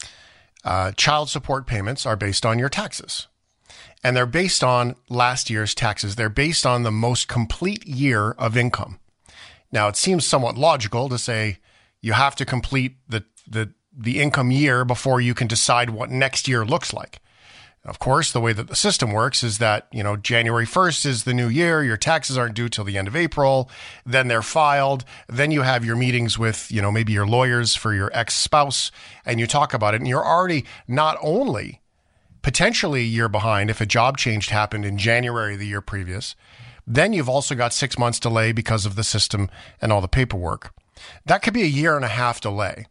uh, child support payments are based on your taxes. And they're based on last year's taxes. They're based on the most complete year of income. Now, it seems somewhat logical to say you have to complete the the the income year before you can decide what next year looks like. Of course, the way that the system works is that, you know, January first is the new year. Your taxes aren't due till the end of April. Then they're filed. Then you have your meetings with, you know, maybe your lawyers for your ex-spouse, and you talk about it. And you're already not only potentially a year behind if a job change happened in January the year previous, then you've also got six months delay because of the system and all the paperwork. That could be a year and a half delay.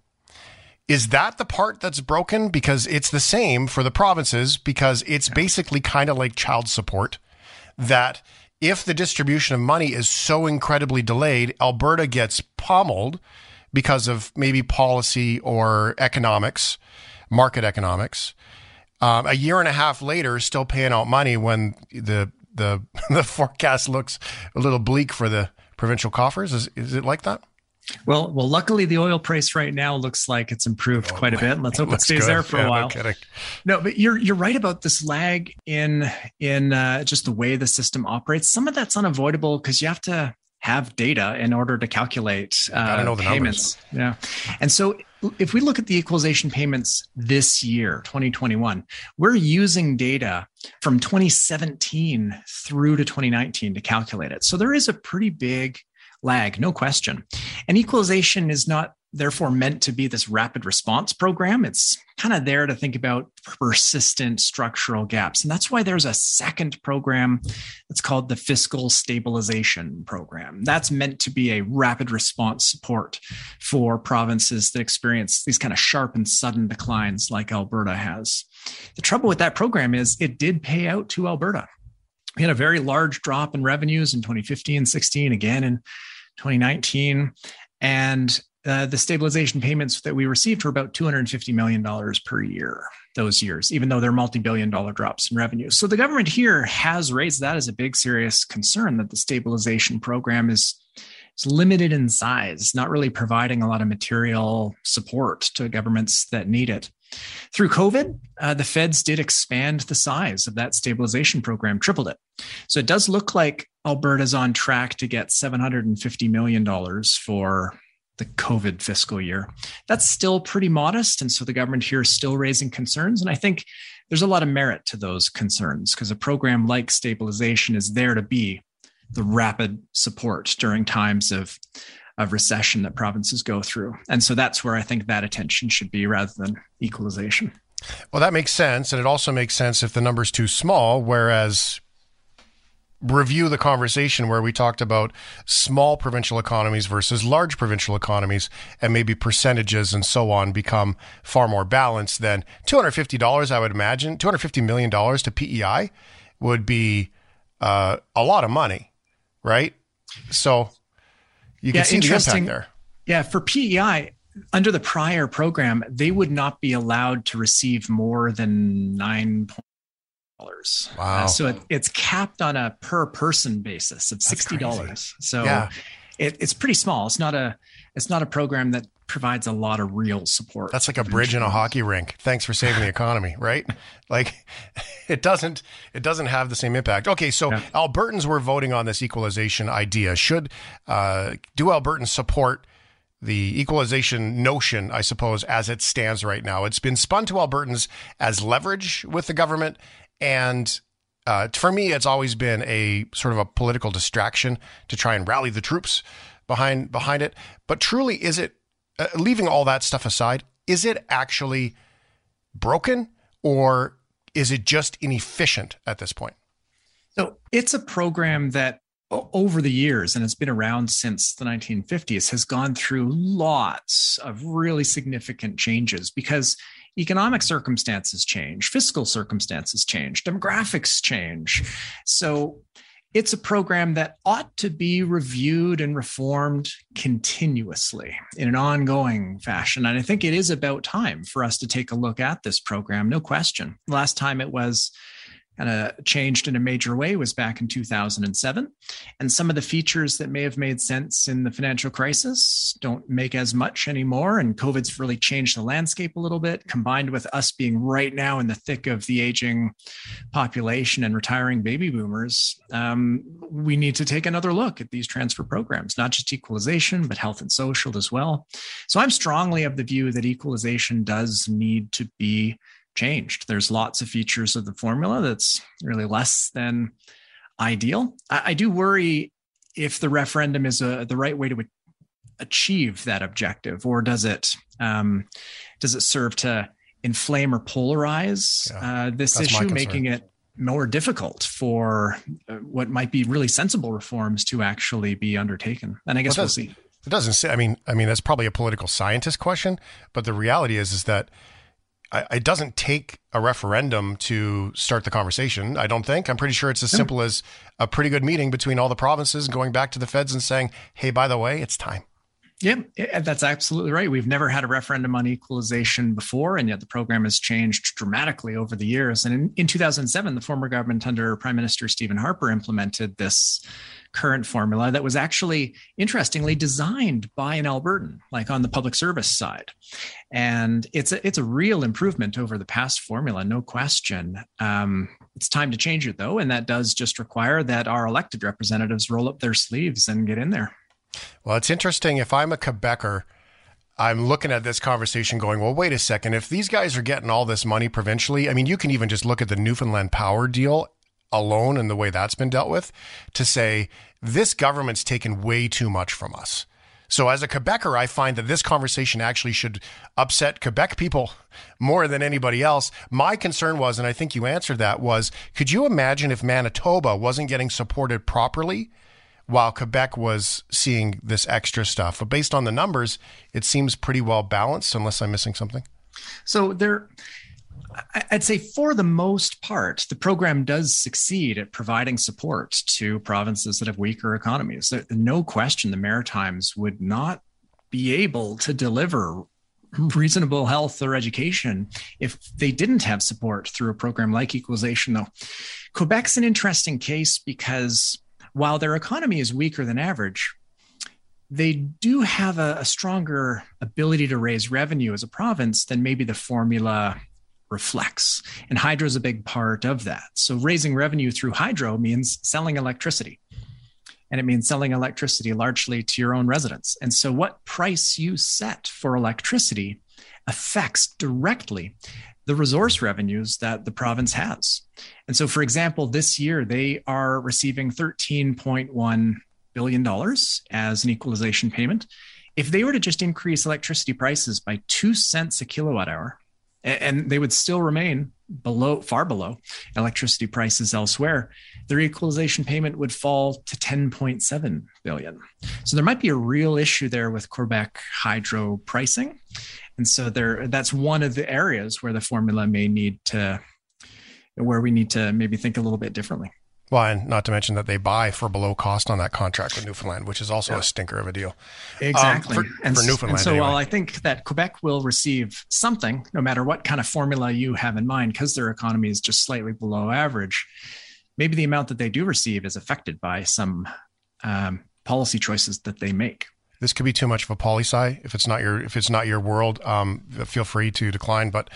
Is that the part that's broken? Because it's the same for the provinces, because it's basically kind of like child support, that if the distribution of money is so incredibly delayed, Alberta gets pummeled because of maybe policy or economics, market economics. Um, a year and a half later, still paying out money when the the the forecast looks a little bleak for the provincial coffers. Is is it like that? Well, well, luckily the oil price right now looks like it's improved oh, quite a bit. Let's hope it stays good. there for yeah, a while. No, kidding. no, but you're you're right about this lag in in uh, just the way the system operates. Some of that's unavoidable because you have to have data in order to calculate uh, know the payments. Numbers. Yeah, and so if we look at the equalization payments this year, twenty twenty-one, we're using data from twenty seventeen through to twenty nineteen to calculate it. So there is a pretty big lag, no question. And equalization is not therefore meant to be this rapid response program. It's kind of there to think about persistent structural gaps. And that's why there's a second program that's called the Fiscal Stabilization Program. That's meant to be a rapid response support for provinces that experience these kind of sharp and sudden declines like Alberta has. The trouble with that program is it did pay out to Alberta. We had a very large drop in revenues in twenty fifteen, sixteen, again in twenty nineteen. And uh, the stabilization payments that we received were about two hundred fifty million dollars per year those years, even though they're multi-billion dollar drops in revenue. So the government here has raised that as a big, serious concern that the stabilization program is, is limited in size, not really providing a lot of material support to governments that need it. Through COVID, uh, the feds did expand the size of that stabilization program, tripled it. So it does look like Alberta's on track to get seven hundred fifty million dollars for the COVID fiscal year. That's still pretty modest. And so the government here is still raising concerns. And I think there's a lot of merit to those concerns because a program like stabilization is there to be the rapid support during times of of recession that provinces go through. And so that's where I think that attention should be rather than equalization. Well, that makes sense. And it also makes sense if the number's too small, whereas review the conversation where we talked about small provincial economies versus large provincial economies and maybe percentages and so on become far more balanced than two hundred fifty dollars, I would imagine. two hundred fifty million dollars to P E I would be uh, a lot of money, right? So you can yeah, see the impact there. Yeah, for P E I, under the prior program, they would not be allowed to receive more than nine dollars. Wow! Uh, so it, it's capped on a per person basis of sixty dollars. So yeah. it, it's pretty small. It's not a it's not a program that provides a lot of real support. That's like a bridge in a hockey rink. Thanks for saving the economy, right? Like it doesn't it doesn't have the same impact. Okay, so yeah. Albertans were voting on this equalization idea. Should uh, do Albertans support the equalization notion, I suppose, as it stands right now? It's been spun to Albertans as leverage with the government. And uh, for me, it's always been a sort of a political distraction to try and rally the troops behind behind it. But truly, is it, uh, leaving all that stuff aside, is it actually broken or is it just inefficient at this point? So it's a program that over the years, and it's been around since the nineteen fifties, has gone through lots of really significant changes because economic circumstances change, fiscal circumstances change, demographics change. So it's a program that ought to be reviewed and reformed continuously in an ongoing fashion. And I think it is about time for us to take a look at this program, no question. Last time it was kind of changed in a major way was back in two thousand seven. And some of the features that may have made sense in the financial crisis don't make as much anymore. And COVID's really changed the landscape a little bit, combined with us being right now in the thick of the aging population and retiring baby boomers. Um, we need to take another look at these transfer programs, not just equalization, but health and social as well. So I'm strongly of the view that equalization does need to be changed. There's lots of features of the formula that's really less than ideal. I, I do worry if the referendum is a, the right way to achieve that objective, or does it um, does it serve to inflame or polarize yeah, uh, this issue, making it more difficult for uh, what might be really sensible reforms to actually be undertaken? And I guess well, we'll see. It doesn't say. I mean, I mean that's probably a political scientist question, but the reality is is that it doesn't take a referendum to start the conversation, I don't think. I'm pretty sure it's as simple as a pretty good meeting between all the provinces going back to the feds and saying, hey, by the way, it's time. Yeah, that's absolutely right. We've never had a referendum on equalization before, and yet the program has changed dramatically over the years. And in, in two thousand seven, the former government under Prime Minister Stephen Harper implemented this current formula that was actually, interestingly, designed by an Albertan, like on the public service side. And it's a, it's a real improvement over the past formula, no question. Um, it's time to change it, though, and that does just require that our elected representatives roll up their sleeves and get in there. Well, it's interesting. If I'm a Quebecer, I'm looking at this conversation going, well, wait a second. If these guys are getting all this money provincially, I mean, you can even just look at the Newfoundland Power deal alone and the way that's been dealt with to say this government's taken way too much from us. So as a Quebecer, I find that this conversation actually should upset Quebec people more than anybody else. My concern was, and I think you answered that, was could you imagine if Manitoba wasn't getting supported properly while Quebec was seeing this extra stuff? But based on the numbers, it seems pretty well balanced, unless I'm missing something. So there, I'd say for the most part, the program does succeed at providing support to provinces that have weaker economies. No question the Maritimes would not be able to deliver reasonable health or education if they didn't have support through a program like equalization, though. Quebec's an interesting case because while their economy is weaker than average, they do have a, a stronger ability to raise revenue as a province than maybe the formula reflects. And hydro is a big part of that. So raising revenue through hydro means selling electricity. And it means selling electricity largely to your own residents. And so what price you set for electricity affects directly the resource revenues that the province has. And so, for example, this year, they are receiving thirteen point one billion dollars as an equalization payment. If they were to just increase electricity prices by two cents a kilowatt hour, and they would still remain below, far below electricity prices elsewhere, their equalization payment would fall to ten point seven billion dollars. So there might be a real issue there with Quebec hydro pricing. And so there, that's one of the areas where the formula may need to, where we need to maybe think a little bit differently. Well, and not to mention that they buy for below cost on that contract with Newfoundland, which is also yeah. a stinker of a deal. Exactly. Um, for, and, for Newfoundland, and so anyway. while I think that Quebec will receive something, no matter what kind of formula you have in mind, because their economy is just slightly below average, maybe the amount that they do receive is affected by some um, policy choices that they make. This could be too much of a poli-sci. If it's not your, if it's not your world, um, feel free to decline. But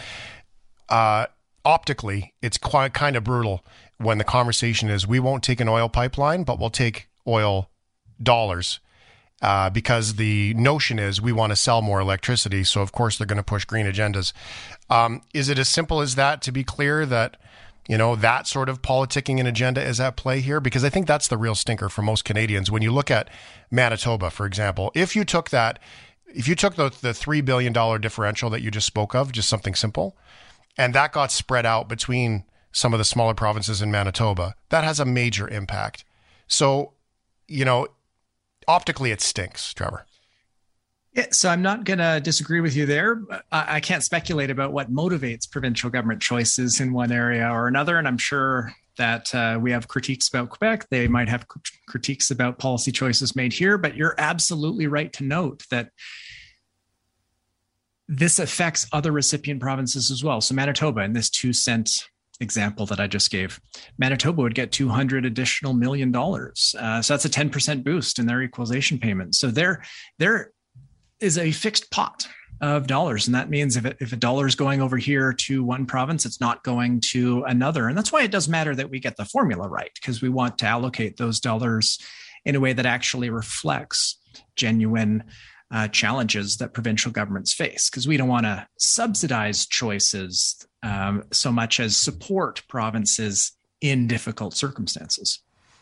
uh, optically, it's quite kind of brutal when the conversation is, we won't take an oil pipeline, but we'll take oil dollars uh, because the notion is we want to sell more electricity. So, of course, they're going to push green agendas. Um, is it as simple as that, to be clear, that, you know, that sort of politicking and agenda is at play here? Because I think that's the real stinker for most Canadians. When you look at Manitoba, for example, if you took that, if you took the, the three billion dollars differential that you just spoke of, just something simple, and that got spread out between some of the smaller provinces in Manitoba, that has a major impact. So, you know, optically it stinks, Trevor. Yeah, so I'm not going to disagree with you there. I, I can't speculate about what motivates provincial government choices in one area or another. And I'm sure that uh, we have critiques about Quebec. They might have critiques about policy choices made here, but you're absolutely right to note that this affects other recipient provinces as well. So Manitoba, in this two cent example that I just gave, Manitoba would get two hundred additional million dollars. Uh, so that's a ten percent boost in their equalization payment. So there, there is a fixed pot of dollars. And that means if, it, if a dollar is going over here to one province, it's not going to another. And that's why it does matter that we get the formula right, because we want to allocate those dollars in a way that actually reflects genuine uh, challenges that provincial governments face, because we don't want to subsidize choices um, so much as support provinces in difficult circumstances.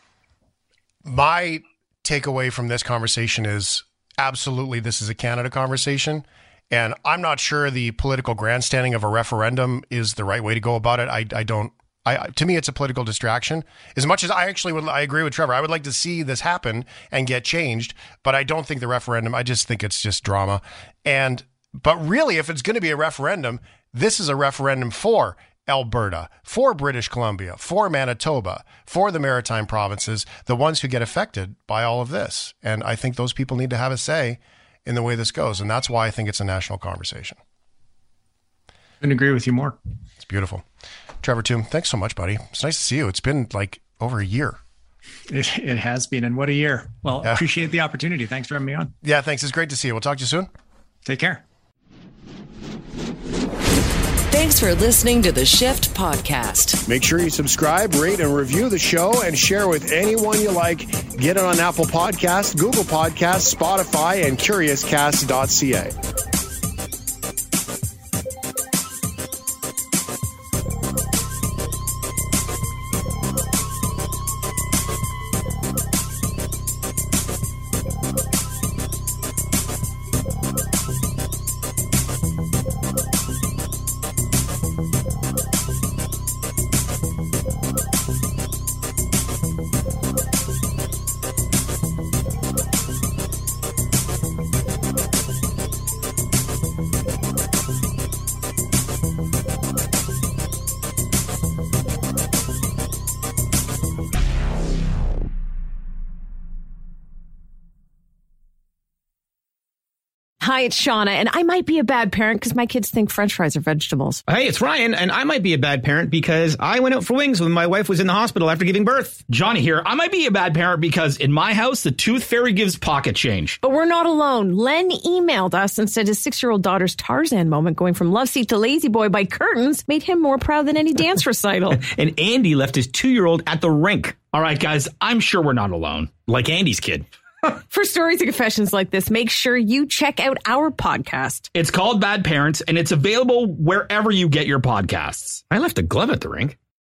My takeaway from this conversation is absolutely this is a Canada conversation. And I'm not sure the political grandstanding of a referendum is the right way to go about it. I, I don't, I, to me, it's a political distraction. As much as I actually would, I agree with Trevor. I would like to see this happen and get changed, but I don't think the referendum, I just think it's just drama. And, but really, if it's going to be a referendum, this is a referendum for Alberta, for British Columbia, for Manitoba, for the Maritime provinces, the ones who get affected by all of this. And I think those people need to have a say in the way this goes. And that's why I think it's a national conversation. Couldn't agree with you more. It's beautiful. Trevor Tombe, thanks so much, buddy. It's nice to see you. It's been like over a year. It, it has been. And what a year. Well, Yeah. appreciate the opportunity. Thanks for having me on. Yeah, thanks. It's great to see you. We'll talk to you soon. Take care. Thanks for listening to the Shift Podcast. Make sure you subscribe, rate, and review the show and share with anyone you like. Get it on Apple Podcasts, Google Podcasts, Spotify, and Curious Cast dot C A. Hi, it's Shauna, and I might be a bad parent because my kids think French fries are vegetables. Hey, it's Ryan, and I might be a bad parent because I went out for wings when my wife was in the hospital after giving birth. Johnny here. I might be a bad parent because in my house, the tooth fairy gives pocket change. But we're not alone. Len emailed us and said his six-year-old daughter's Tarzan moment going from love seat to lazy boy by curtains made him more proud than any dance recital. And Andy left his two-year-old at the rink. All right, guys, I'm sure we're not alone. Like Andy's kid. For stories and confessions like this, make sure you check out our podcast. It's called Bad Parents, and it's available wherever you get your podcasts. I left a glove at the rink.